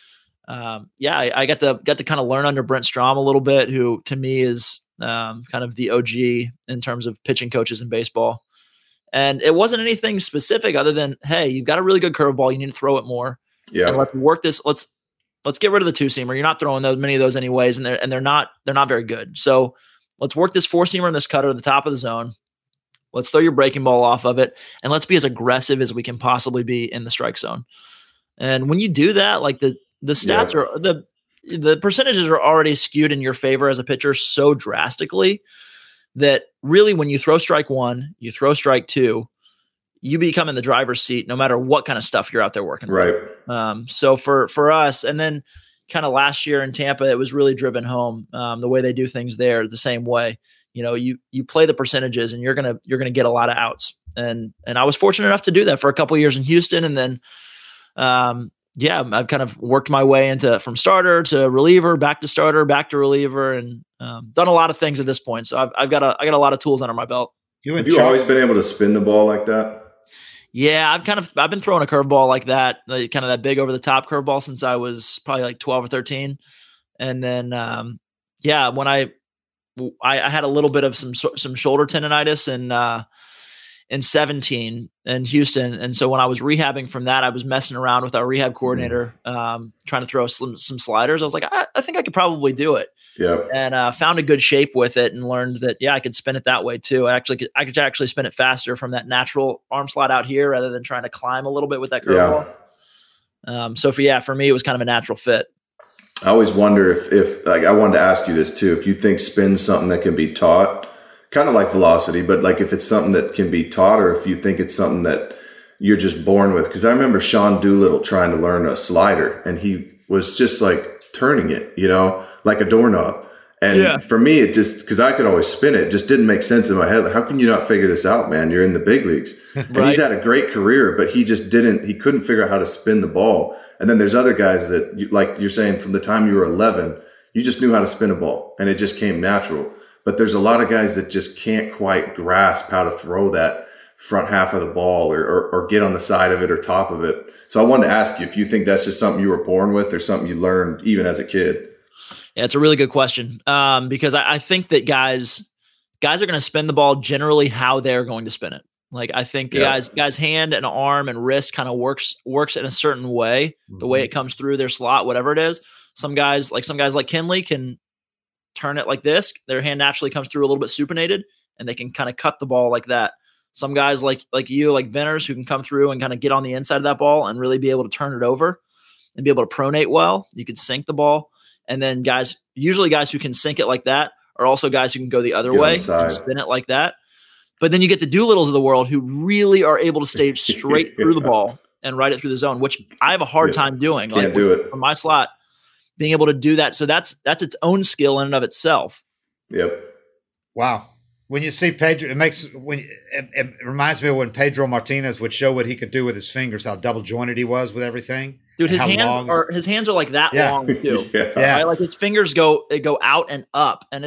I got to kind of learn under Brent Strom a little bit, who to me is kind of the OG in terms of pitching coaches in baseball. And it wasn't anything specific other than, hey, you've got a really good curveball. You need to throw it more. Yeah. And let's work this. Let's get rid of the 2-seamer. You're not throwing many of those anyways. And they're not very good. So let's work this 4-seamer and this cutter at the top of the zone. Let's throw your breaking ball off of it, and let's be as aggressive as we can possibly be in the strike zone. And when you do that, like the stats are the percentages are already skewed in your favor as a pitcher so drastically that really when you throw strike 1, you throw strike 2, you become in the driver's seat no matter what kind of stuff you're out there working. Right. So for us, and then kind of last year in Tampa, it was really driven home, the way they do things there the same way. You play the percentages and you're going to get a lot of outs. And I was fortunate enough to do that for a couple of years in Houston. And then, I've kind of worked my way from starter to reliever, back to starter, back to reliever, and done a lot of things at this point. So I got a lot of tools under my belt. Have you always been able to spin the ball like that? Yeah, I've been throwing a curveball like that, like kind of that big over the top curveball since I was probably like 12 or 13. And then, yeah, when I had a little bit of some shoulder tendonitis in 17 in Houston. And so when I was rehabbing from that, I was messing around with our rehab coordinator, trying to throw some sliders. I was like, I think I could probably do it. Yeah. And found a good shape with it and learned that, I could spin it that way too. I could actually spin it faster from that natural arm slide out here rather than trying to climb a little bit with that curveball. Yeah. So for me, it was kind of a natural fit. I always wonder if like, I wanted to ask you this too, if you think spin's something that can be taught, kind of like velocity, but like if it's something that can be taught or if you think it's something that you're just born with. Because I remember Sean Doolittle trying to learn a slider and he was just like turning it, like a doorknob. And for me, it just, because I could always spin it, just didn't make sense in my head. Like, how can you not figure this out, man? You're in the big leagues. And he's had a great career, but he couldn't figure out how to spin the ball. And then there's other guys that, like you're saying, from the time you were 11, you just knew how to spin a ball and it just came natural. But there's a lot of guys that just can't quite grasp how to throw that front half of the ball or get on the side of it or top of it. So I wanted to ask you if you think that's just something you were born with or something you learned even as a kid. Yeah, it's a really good question. Because I think that guys are going to spin the ball generally how they're going to spin it. Like I think guys hand and arm and wrist kind of works in a certain way, the way it comes through their slot, whatever it is. Some guys like Kenley can turn it like this. Their hand naturally comes through a little bit supinated and they can kind of cut the ball like that. Some guys like you, like Venters, who can come through and kind of get on the inside of that ball and really be able to turn it over and be able to pronate well. You can sink the ball. And then usually guys who can sink it like that are also guys who can go the other way and spin it like that. But then you get the Doolittles of the world who really are able to stay straight through the ball and ride it through the zone, which I have a hard time doing. Can't do it from my slot, being able to do that. So that's its own skill in and of itself. Yep. Wow. When you see Pedro, it reminds me of when Pedro Martinez would show what he could do with his fingers, how double jointed he was with everything. Dude, his hands are like that long too. Right? Like his fingers go out and up, and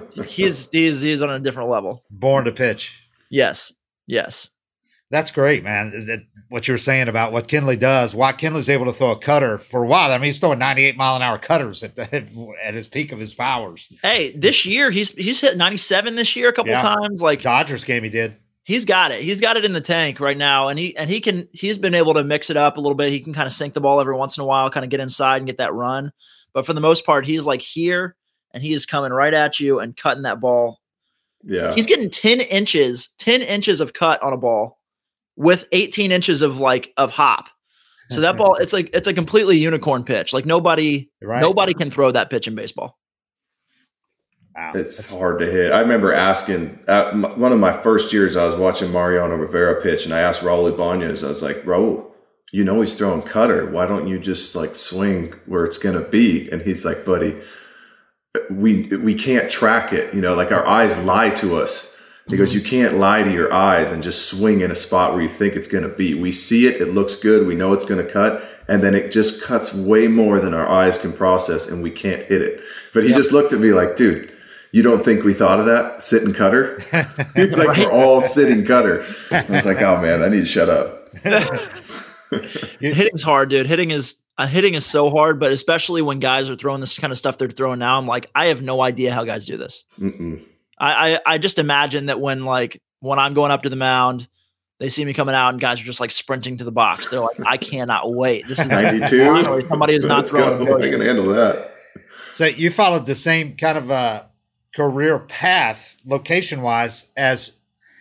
he's on a different level. Born to pitch. Yes. That's great, man. What you were saying about what Kenley does, why Kenley's able to throw a cutter for a while. I mean, he's throwing 98-mile-an-hour cutters at his peak of his powers. Hey, this year he's hit 97 this year a couple times. Like Dodgers game, he did. He's got it. He's got it in the tank right now, and he's been able to mix it up a little bit. He can kind of sink the ball every once in a while, kind of get inside and get that run. But for the most part, he's like here, and he is coming right at you and cutting that ball. Yeah, he's getting 10 inches of cut on a ball with 18 inches of hop. So that ball, it's a completely unicorn pitch. Like nobody can throw that pitch in baseball. Wow. It's hard to hit. I remember asking one of my first years, I was watching Mariano Rivera pitch, and I asked Raul Ibanez, I was like, bro, he's throwing cutter. Why don't you just like swing where it's going to be? And he's like, buddy, we can't track it. Like our eyes lie to us. He goes, you can't lie to your eyes and just swing in a spot where you think it's going to be. We see it. It looks good. We know it's going to cut. And then it just cuts way more than our eyes can process, and we can't hit it. But he just looked at me like, dude, you don't think we thought of that? Sitting cutter? He's like, we're all sitting cutter. I was like, oh, man, I need to shut up. Hitting's hard, dude. Hitting is so hard, but especially when guys are throwing this kind of stuff they're throwing now, I'm like, I have no idea how guys do this. I just imagine that when I'm going up to the mound, they see me coming out and guys are just like sprinting to the box. They're like, I cannot wait. This is 92. Somebody who's not throwing. I can handle that. So you followed the same kind of career path, location wise, as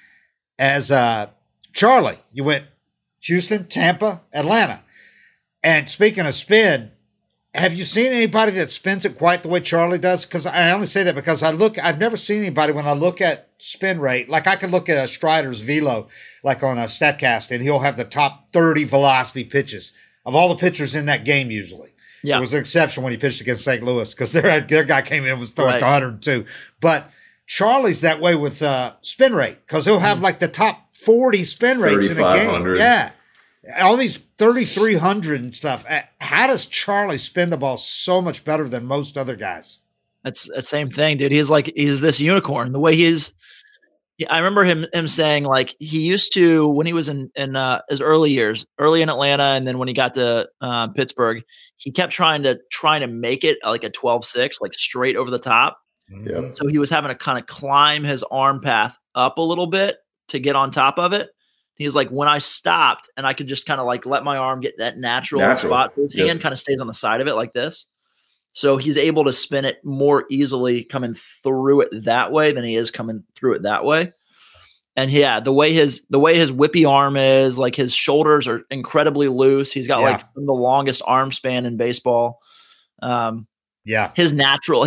Charlie. You went Houston, Tampa, Atlanta. And speaking of spin, have you seen anybody that spins it quite the way Charlie does? Because I only say that because I've never seen anybody when I look at spin rate, like I could look at a Strider's velo, like on a StatCast, and he'll have the top 30 velocity pitches of all the pitchers in that game usually. Yeah. There was an exception when he pitched against St. Louis because their guy came in and was throwing 102. But Charlie's that way with spin rate because he'll have like the top 40 spin rates in a game. Yeah. All these 3,300 and stuff. How does Charlie spin the ball so much better than most other guys? That's the same thing, dude. He's this unicorn. The way he's Yeah, I remember him saying like he used to when he was in his early years, early in Atlanta, and then when he got to Pittsburgh, he kept trying to make it like a 12-6, like straight over the top. Yep. So he was having to kind of climb his arm path up a little bit to get on top of it. He was like, when I stopped and I could just kind of like let my arm get that natural spot, his hand kind of stays on the side of it like this. So he's able to spin it more easily coming through it that way than he is coming through it that way. And yeah, the way his whippy arm is, like his shoulders are incredibly loose. He's got like the longest arm span in baseball. His natural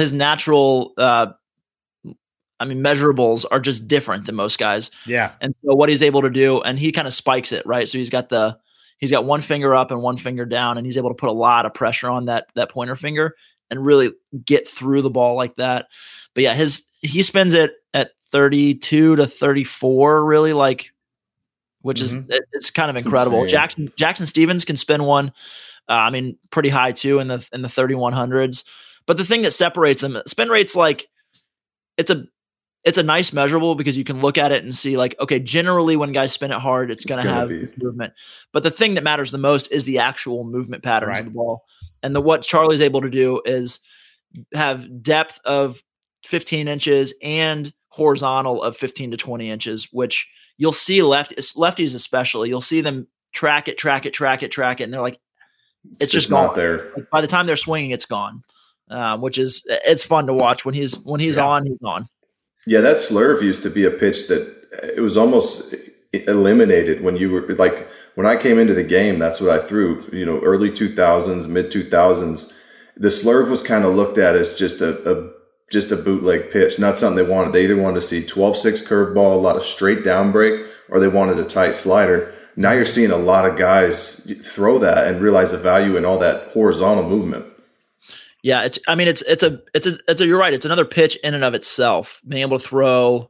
measurables are just different than most guys. Yeah. And so what he's able to do, and he kind of spikes it, right? So he's got one finger up and one finger down, and he's able to put a lot of pressure on that pointer finger and really get through the ball like that. But yeah, he spins it at 32 to 34, really, like, which is it's kind of incredible. Jackson Stevens can spin one, pretty high too in the 3100s. But the thing that separates them, spin rate's like it's a nice measurable because you can look at it and see like, okay, generally when guys spin it hard, it's going to have movement. But the thing that matters the most is the actual movement patterns of the ball. And what Charlie's able to do is have depth of 15 inches and horizontal of 15 to 20 inches, which you'll see lefties especially. You'll see them track it. And they're like, it's just not there. Like, by the time they're swinging, it's gone, it's fun to watch when he's on, he's on. Yeah, that slurve used to be a pitch that it was almost eliminated when you were like, when I came into the game, that's what I threw, early 2000s, mid 2000s. The slurve was kind of looked at as just a bootleg pitch, not something they wanted. They either wanted to see 12-6 curveball, a lot of straight down break, or they wanted a tight slider. Now you're seeing a lot of guys throw that and realize the value in all that horizontal movement. Yeah, you're right. It's another pitch in and of itself. Being able to throw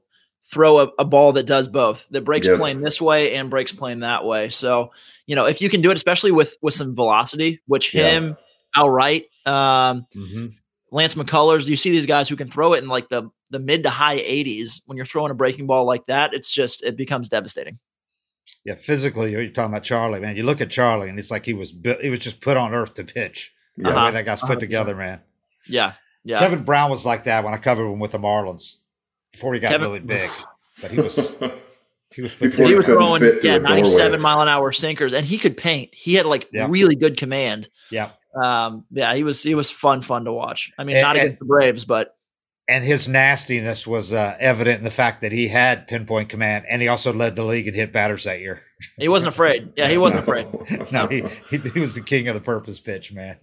a ball that does both, that breaks plane this way and breaks plane that way. So, if you can do it, especially with some velocity, which him, outright, Lance McCullers, you see these guys who can throw it in like the mid to high 80s. When you're throwing a breaking ball like that, it becomes devastating. Yeah, physically, you're talking about Charlie, man. You look at Charlie, and it's like he was just put on earth to pitch. The way that guy's put together, man. Yeah. Kevin Brown was like that when I covered him with the Marlins before he got really big. But he was throwing 97 mile an hour sinkers, and he could paint. He had really good command. Yeah. He was fun to watch. Not against the Braves, but. And his nastiness was evident in the fact that he had pinpoint command, and he also led the league in hit batters that year. He wasn't afraid. Yeah, he wasn't afraid. No, he was the king of the purpose pitch, man.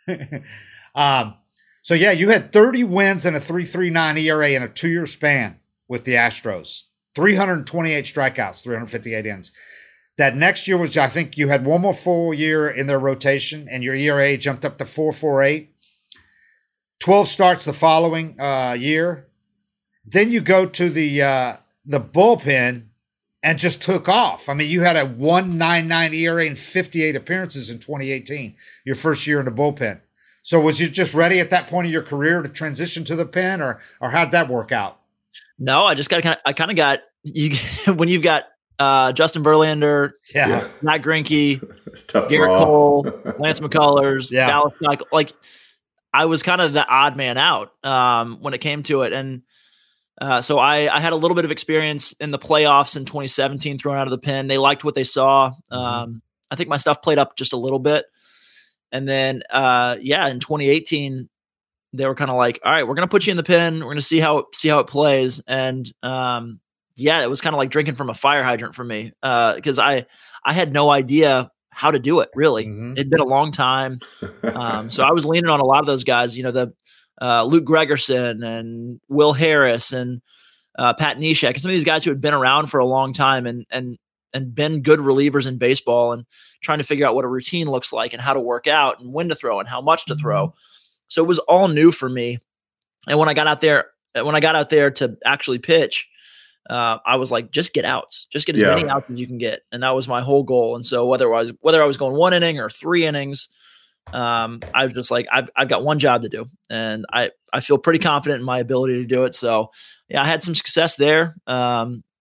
So yeah, you had 30 wins and a 3.39 ERA in a 2-year span with the Astros. 328 strikeouts, 358 innings. That next year was, I think you had one more full year in their rotation, and your ERA jumped up to 4.48. 12 starts the following year. Then you go to the bullpen and just took off. You had a 1.99 ERA and 58 appearances in 2018, your first year in the bullpen. So was you just ready at that point of your career to transition to the pen, or how'd that work out? No, I just got you when you've got Justin Verlander, Matt Greinke, Garrett Cole, Lance McCullers, Dallas Keuchel, like I was kind of the odd man out when it came to it. And so I had a little bit of experience in the playoffs in 2017 thrown out of the pen. They liked what they saw. I think my stuff played up just a little bit. And then, in 2018, they were kind of like, all right, we're going to put you in the pen. We're going to see how it plays. And it was kind of like drinking from a fire hydrant for me because I had no idea how to do it, really. It'd been a long time. So I was leaning on a lot of those guys, the Luke Gregerson and Will Harris and Pat Neshek, and some of these guys who had been around for a long time and been good relievers in baseball and trying to figure out what a routine looks like and how to work out and when to throw and how much to throw. So it was all new for me. And when I got out there to actually pitch, I was like, just get outs, just get as many outs as you can get. And that was my whole goal. And so whether I was going 1 inning or 3 innings, I was just like, I've got one job to do. And I feel pretty confident in my ability to do it. So yeah, I had some success there.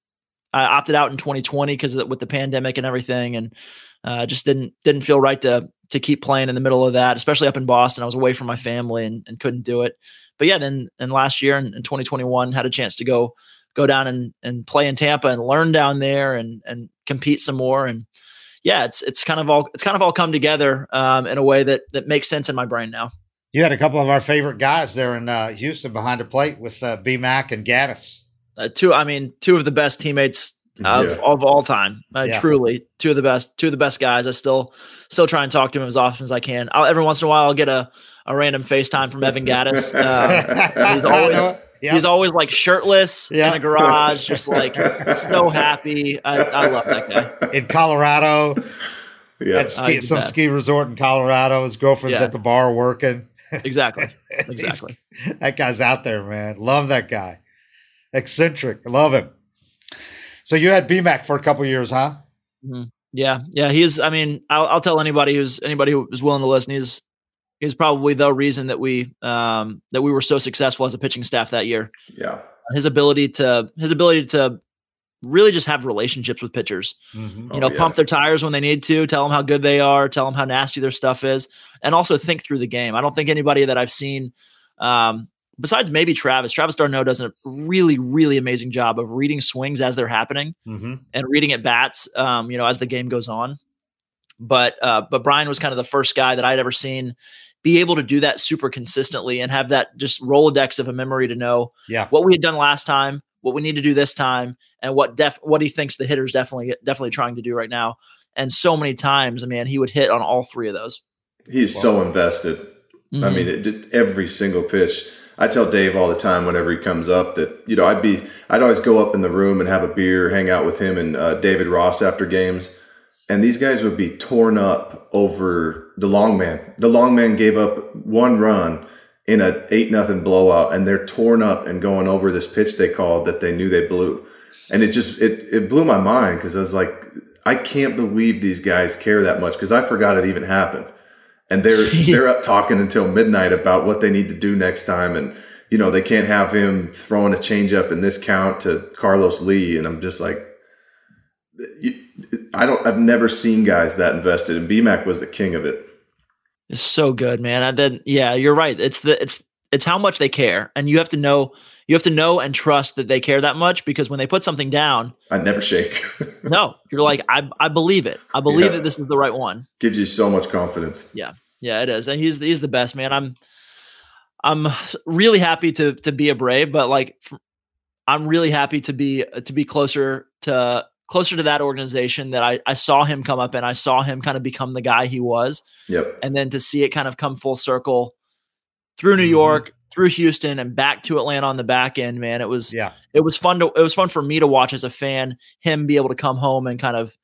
I opted out in 2020 because with the pandemic and everything, and just didn't feel right to keep playing in the middle of that, especially up in Boston. I was away from my family and couldn't do it. But yeah, then last year in 2021, had a chance to go down and play in Tampa and learn down there and compete some more. And yeah, it's kind of all come together in a way that makes sense in my brain now. You had a couple of our favorite guys there in Houston behind the plate with BMAC and Gaddis. Two of the best teammates of all time. Truly, two of the best guys. I still try and talk to him as often as I can. Every once in a while, I'll get a random FaceTime from Evan Gaddis. He's always like shirtless in a garage, just like so happy. I love that guy. In Colorado, at some ski resort in Colorado, his girlfriend's at the bar working. Exactly. That guy's out there, man. Love that guy. Eccentric. Love him. So you had BMAC for a couple of years, huh? Mm-hmm. Yeah. He is. I mean, I'll tell anybody who is willing to listen. He's probably the reason that we were so successful as a pitching staff that year. Yeah. His ability to really just have relationships with pitchers, pump their tires when they need to, tell them how good they are, tell them how nasty their stuff is, and also think through the game. I don't think anybody that I've seen, besides maybe Travis d'Arnaud, does a really, really amazing job of reading swings as they're happening and reading at bats, as the game goes on. But Brian was kind of the first guy that I'd ever seen be able to do that super consistently and have that just Rolodex of a memory to know what we had done last time, what we need to do this time, and what he thinks the hitter's definitely trying to do right now. And so many times, man, he would hit on all three of those. He's so invested. Mm-hmm. I mean, every single pitch. I tell Dave all the time whenever he comes up that, I'd always go up in the room and have a beer, hang out with him and David Ross after games. And these guys would be torn up over the long man. The long man gave up one run in an 8-0 blowout, and they're torn up and going over this pitch they called that they knew they blew. And it blew my mind because I was like, I can't believe these guys care that much because I forgot it even happened. And they're up talking until midnight about what they need to do next time. And, they can't have him throwing a changeup in this count to Carlos Lee. And I'm just like, I've never seen guys that invested, and BMAC was the king of it. It's so good, man. And then, you're right. It's how much they care, and you have to know and trust that they care that much, because when they put something down, I never shake. No, you're like, I believe it. I believe that this is the right one. Gives you so much confidence. Yeah, it is, and he's the best, man. I'm really happy to be a Brave, but I'm really happy to be closer to that organization that I saw him come up and I saw him kind of become the guy he was. Yep. And then to see it kind of come full circle through New York, through Houston, and back to Atlanta on the back end, man. It was fun for me to watch as a fan, him be able to come home and kind of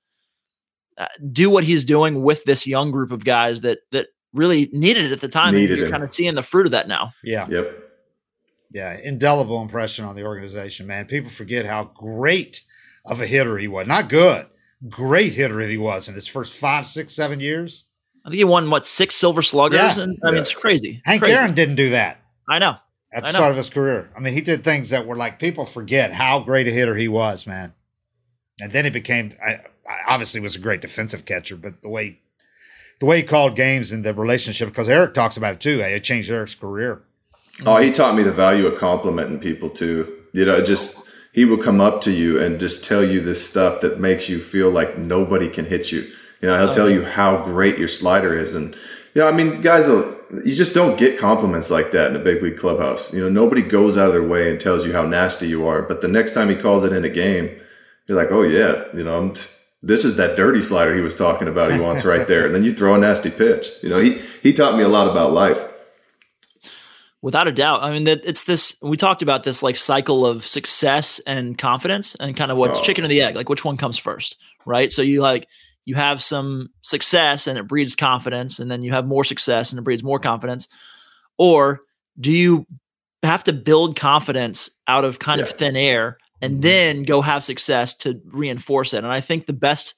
do what he's doing with this young group of guys that really needed it at the time. And you're kind of seeing the fruit of that now. Yeah. Yep. Yeah. Indelible impression on the organization, man. People forget how great of a hitter he was. Not good. Great hitter he was in his first 5, 6, 7 years. I think he won 6 Silver Sluggers. Yeah. And I mean, it's crazy. Hank Aaron didn't do that. I know. At the start of his career. I mean, he did things that were like, people forget how great a hitter he was, man. And then he became, obviously was a great defensive catcher, but the way he called games and the relationship, because Eric talks about it too. It changed Eric's career. Oh, he taught me the value of complimenting people too. He will come up to you and just tell you this stuff that makes you feel like nobody can hit you. He'll tell you how great your slider is. And, guys, you just don't get compliments like that in a big league clubhouse. Nobody goes out of their way and tells you how nasty you are. But the next time he calls it in a game, you're like, oh, yeah, this is that dirty slider he was talking about he wants right there. And then you throw a nasty pitch. He taught me a lot about life. Without a doubt. I mean, we talked about this cycle of success and confidence and kind of what's chicken or the egg, which one comes first, right? So you have some success and it breeds confidence, and then you have more success and it breeds more confidence. Or do you have to build confidence out of kind of thin air and then go have success to reinforce it? And I think the best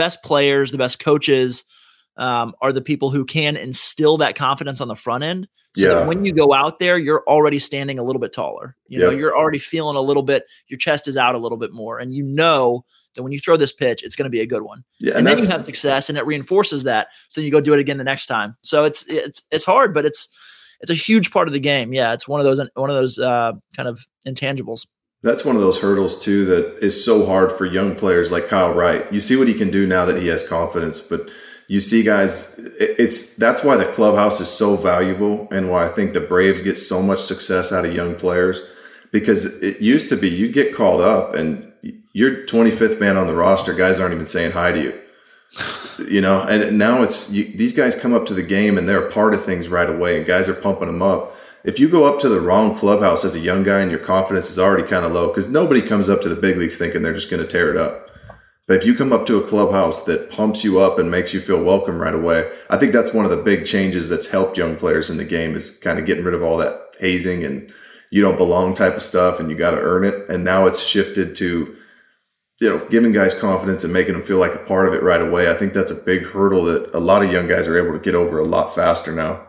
players, the best coaches are the people who can instill that confidence on the front end So that when you go out there, you're already standing a little bit taller. You know, you're already feeling a little bit, your chest is out a little bit more. And you know that when you throw this pitch, it's going to be a good one. Yeah, and then you have success and it reinforces that. So you go do it again the next time. So it's hard, but it's a huge part of the game. Yeah. It's one of those kind of intangibles. That's one of those hurdles too, that is so hard for young players like Kyle Wright. You see what he can do now that he has confidence, but you see guys, that's why the clubhouse is so valuable and why I think the Braves get so much success out of young players, because it used to be you get called up and you're 25th man on the roster. Guys aren't even saying hi to you, you know, and now these guys come up to the game and they're a part of things right away and guys are pumping them up. If you go up to the wrong clubhouse as a young guy and your confidence is already kind of low, because nobody comes up to the big leagues thinking they're just going to tear it up. But if you come up to a clubhouse that pumps you up and makes you feel welcome right away, I think that's one of the big changes that's helped young players in the game, is kind of getting rid of all that hazing and you don't belong type of stuff and you got to earn it. And now it's shifted to, you know, giving guys confidence and making them feel like a part of it right away. I think that's a big hurdle that a lot of young guys are able to get over a lot faster now.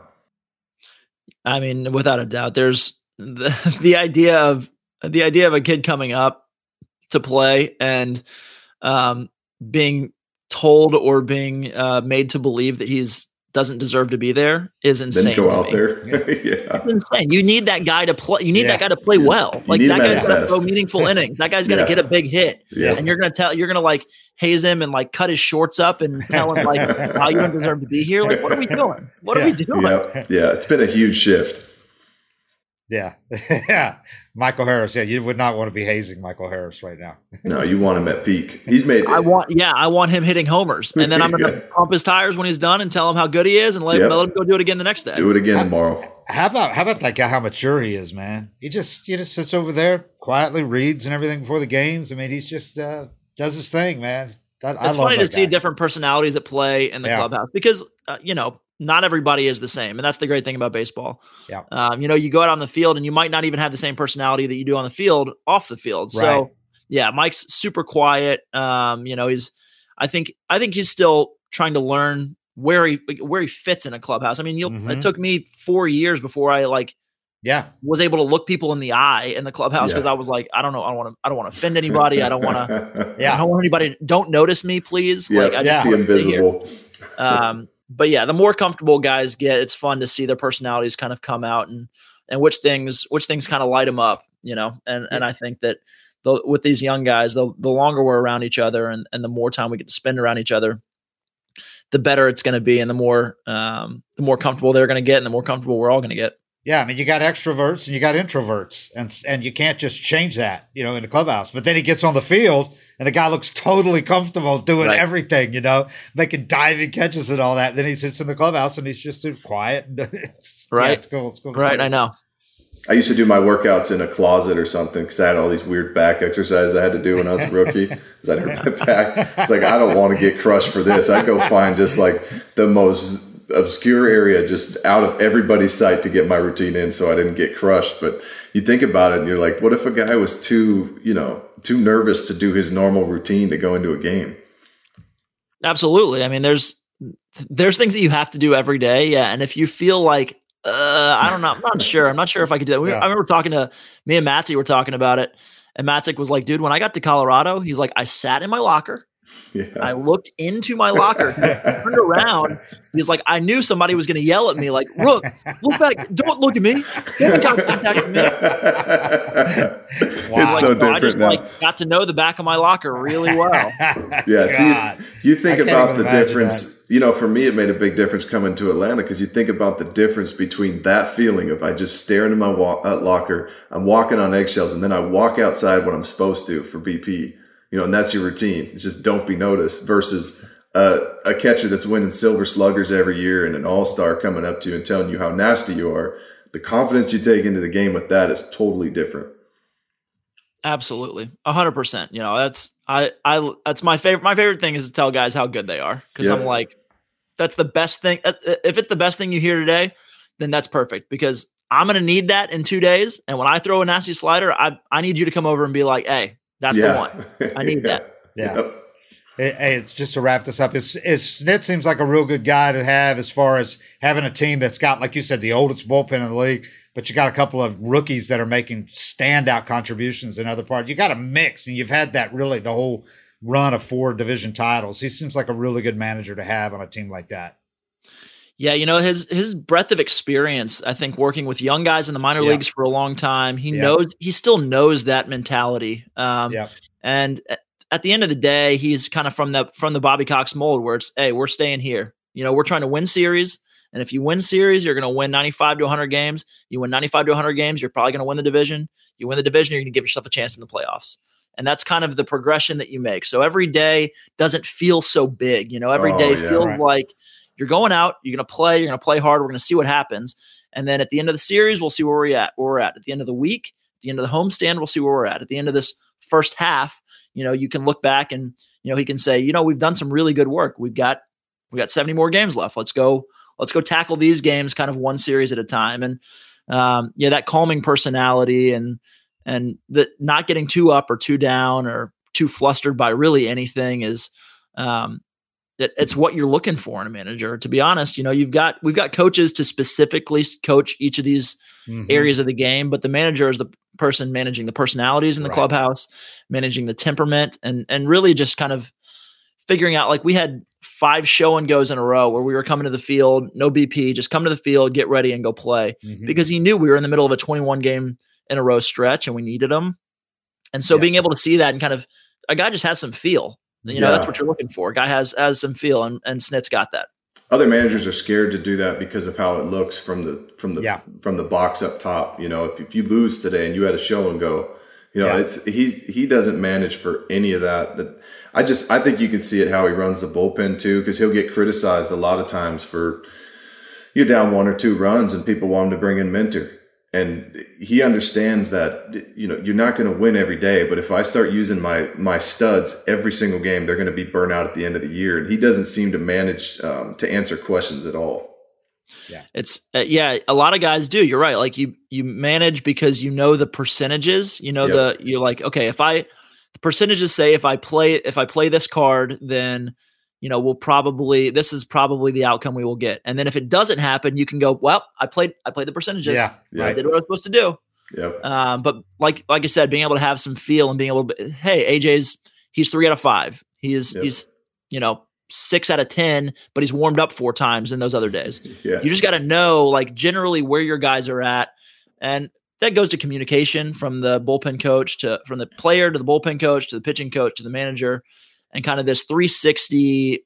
I mean, without a doubt, there's the idea of a kid coming up to play and being told or being made to believe that he's doesn't deserve to be there is insane. Then go out there. It's insane. You need that guy to play. You need that guy to play well. Like that guy's going to throw meaningful innings. That guy's going to get a big hit. Yeah. And you're going to like haze him and like cut his shorts up and tell him like, "Oh, you don't deserve to be here." Like, what are we doing? What are we doing? Yeah. It's been a huge shift. Yeah. Yeah. Michael Harris. Yeah. You would not want to be hazing Michael Harris right now. No, you want him at peak. He's made it. I want him hitting homers. And then I'm going to pump his tires when he's done and tell him how good he is and let him go do it again the next day. Do it again tomorrow. How about that guy, how mature he is, man? He just sits over there, quietly reads and everything before the games. I mean, he's just does his thing, man. It's funny to see different personalities at play in the clubhouse because, not everybody is the same. And that's the great thing about baseball. Yeah. You go out on the field and you might not even have the same personality that you do on the field, off the field. Right. So yeah, Mike's super quiet. I think he's still trying to learn where he fits in a clubhouse. I mean, it took me 4 years before I was able to look people in the eye in the clubhouse. Cause I was like, I don't know. I don't want to offend anybody. I don't want to, I don't want anybody, don't notice me, please. Yeah, I just be invisible. But yeah, the more comfortable guys get, it's fun to see their personalities kind of come out and which things kind of light them up, and I think that with these young guys, the longer we're around each other and the more time we get to spend around each other, the better it's going to be. And the more comfortable they're going to get and the more comfortable we're all going to get. Yeah. I mean, you got extroverts and you got introverts and you can't just change that, in the clubhouse, but then he gets on the field and the guy looks totally comfortable doing everything, making diving catches and all that. Then he sits in the clubhouse and he's just quiet. Right. Yeah, it's cool. It's cool. Right. I know. I used to do my workouts in a closet or something because I had all these weird back exercises I had to do when I was a rookie because I hurt my back. It's like, I don't want to get crushed for this. I go find just like the most obscure area just out of everybody's sight to get my routine in so I didn't get crushed. But you think about it and you're like, what if a guy was too nervous to do his normal routine to go into a game? Absolutely. I mean, there's things that you have to do every day. Yeah. And if you feel like, I don't know, I'm not sure if I could do that. I remember talking to me and Matsy were talking about it. And Matzik was like, dude, when I got to Colorado, he's like, I sat in my locker. Yeah. I looked into my locker, turned around. He's like, I knew somebody was going to yell at me, like, look back, don't look at me. Don't contact me. Wow. It's so different I just now. Got to know the back of my locker really well. Yeah, see, you think about the difference. For me, it made a big difference coming to Atlanta because you think about the difference between that feeling of I just stare into my locker, I'm walking on eggshells, and then I walk outside when I'm supposed to for BP. And that's your routine. It's just don't be noticed versus a catcher that's winning silver sluggers every year and an all-star coming up to you and telling you how nasty you are. The confidence you take into the game with that is totally different. Absolutely. 100%. That's my favorite. My favorite thing is to tell guys how good they are. Cause I'm like, that's the best thing. If it's the best thing you hear today, then that's perfect because I'm going to need that in 2 days. And when I throw a nasty slider, I need you to come over and be like, hey, that's the one. I need that. Yeah. Hey, just to wrap this up, Snit seems like a real good guy to have as far as having a team that's got, like you said, the oldest bullpen in the league, but you got a couple of rookies that are making standout contributions in other parts. You got a mix, and you've had that really the whole run of 4 division titles. He seems like a really good manager to have on a team like that. Yeah, his breadth of experience, I think, working with young guys in the minor leagues for a long time, he still knows that mentality. And at the end of the day, he's kind of from the Bobby Cox mold where it's, hey, we're staying here. We're trying to win series. And if you win series, you're going to win 95 to 100 games. You win 95 to 100 games, you're probably going to win the division. You win the division, you're going to give yourself a chance in the playoffs. And that's kind of the progression that you make. So every day doesn't feel so big. Every day feels like you're going out, you're going to play hard. We're going to see what happens. And then at the end of the series, we'll see where we're at. At the end of the week, at the end of the homestand, we'll see where we're at. At the end of this first half, you can look back and, he can say, we've done some really good work. We got 70 more games left. Let's go tackle these games kind of one series at a time. And that calming personality and the not getting too up or too down or too flustered by really anything is it's what you're looking for in a manager. To be honest, we've got coaches to specifically coach each of these areas of the game, but the manager is the person managing the personalities in the clubhouse, managing the temperament, and really just kind of figuring out, like we had 5 show and goes in a row where we were coming to the field, no BP, just come to the field, get ready and go play because he knew we were in the middle of a 21 game in a row stretch and we needed them. And so being able to see that and kind of a guy just has some feel, that's what you're looking for. A guy has some feel and Snit's got that. Other managers are scared to do that because of how it looks from the box up top. If you lose today and you had a show and go, he doesn't manage for any of that. I think you can see it how he runs the bullpen too, because he'll get criticized a lot of times for you're down 1 or 2 runs and people want him to bring in Minter. And he understands that, you're not going to win every day, but if I start using my studs every single game, they're going to be burnt out at the end of the year. And he doesn't seem to manage to answer questions at all. Yeah, it's a lot of guys do. You're right. Like you manage because the percentages. You're like, okay, the percentages say if I play this card, then this is probably the outcome we will get. And then if it doesn't happen, you can go, well, I played the percentages. Yeah. I did what I was supposed to do. Yeah. But like I said, being able to have some feel and being able to, hey, he's 3 out of 5. He's 6 out of 10, but he's warmed up 4 times in those other days. Yeah. You just got to know, like, generally where your guys are at. And that goes to communication from the bullpen coach from the player to the bullpen coach to the pitching coach to the manager. And kind of this 360,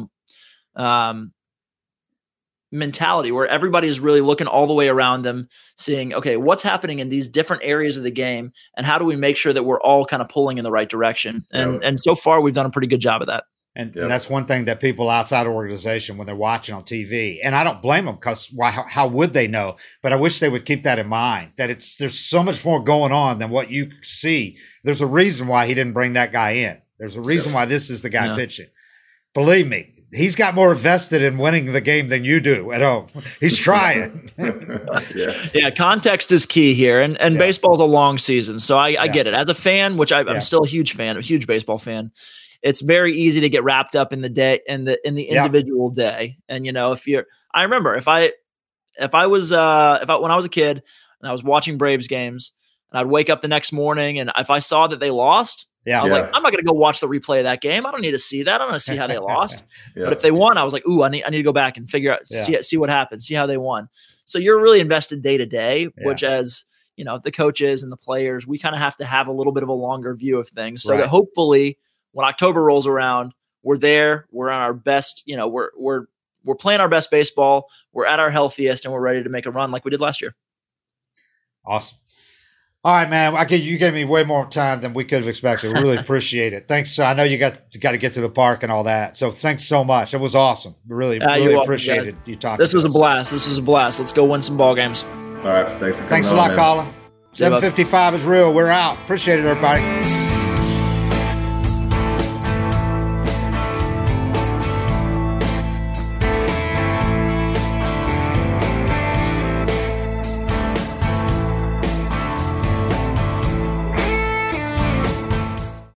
mentality where everybody is really looking all the way around them, seeing, okay, what's happening in these different areas of the game, and how do we make sure that we're all kind of pulling in the right direction? And so far, we've done a pretty good job of that. And that's one thing that people outside of organization, when they're watching on TV, and I don't blame them because how would they know? But I wish they would keep that in mind, that there's so much more going on than what you see. There's a reason why he didn't bring that guy in. There's a reason why this is the guy pitching. Believe me, he's got more vested in winning the game than you do at home. He's trying. Context is key here. And baseball is a long season. So I get it. As a fan, which I'm still a huge fan, a huge baseball fan, it's very easy to get wrapped up in the day and in the individual day. And, I remember when I was a kid and I was watching Braves games and I'd wake up the next morning and if I saw that they lost, I was like, I'm not going to go watch the replay of that game. I don't need to see that. I don't want to see how they lost. But if they won, I was like, ooh, I need to go back and figure out, see what happened, see how they won. So you're really invested day to day, which as the coaches and the players, we kind of have to have a little bit of a longer view of things so that hopefully when October rolls around, we're there, we're on our best, we're playing our best baseball, we're at our healthiest, and we're ready to make a run like we did last year. Awesome. All right, man. You gave me way more time than we could have expected. We really appreciate it. Thanks. I know you got to get to the park and all that. So thanks so much. It was awesome. Really appreciated you talking. This was a blast. Let's go win some ball games. All right. Thanks for coming. Thanks a lot, Colin. 7:55 is real. We're out. Appreciate it, everybody.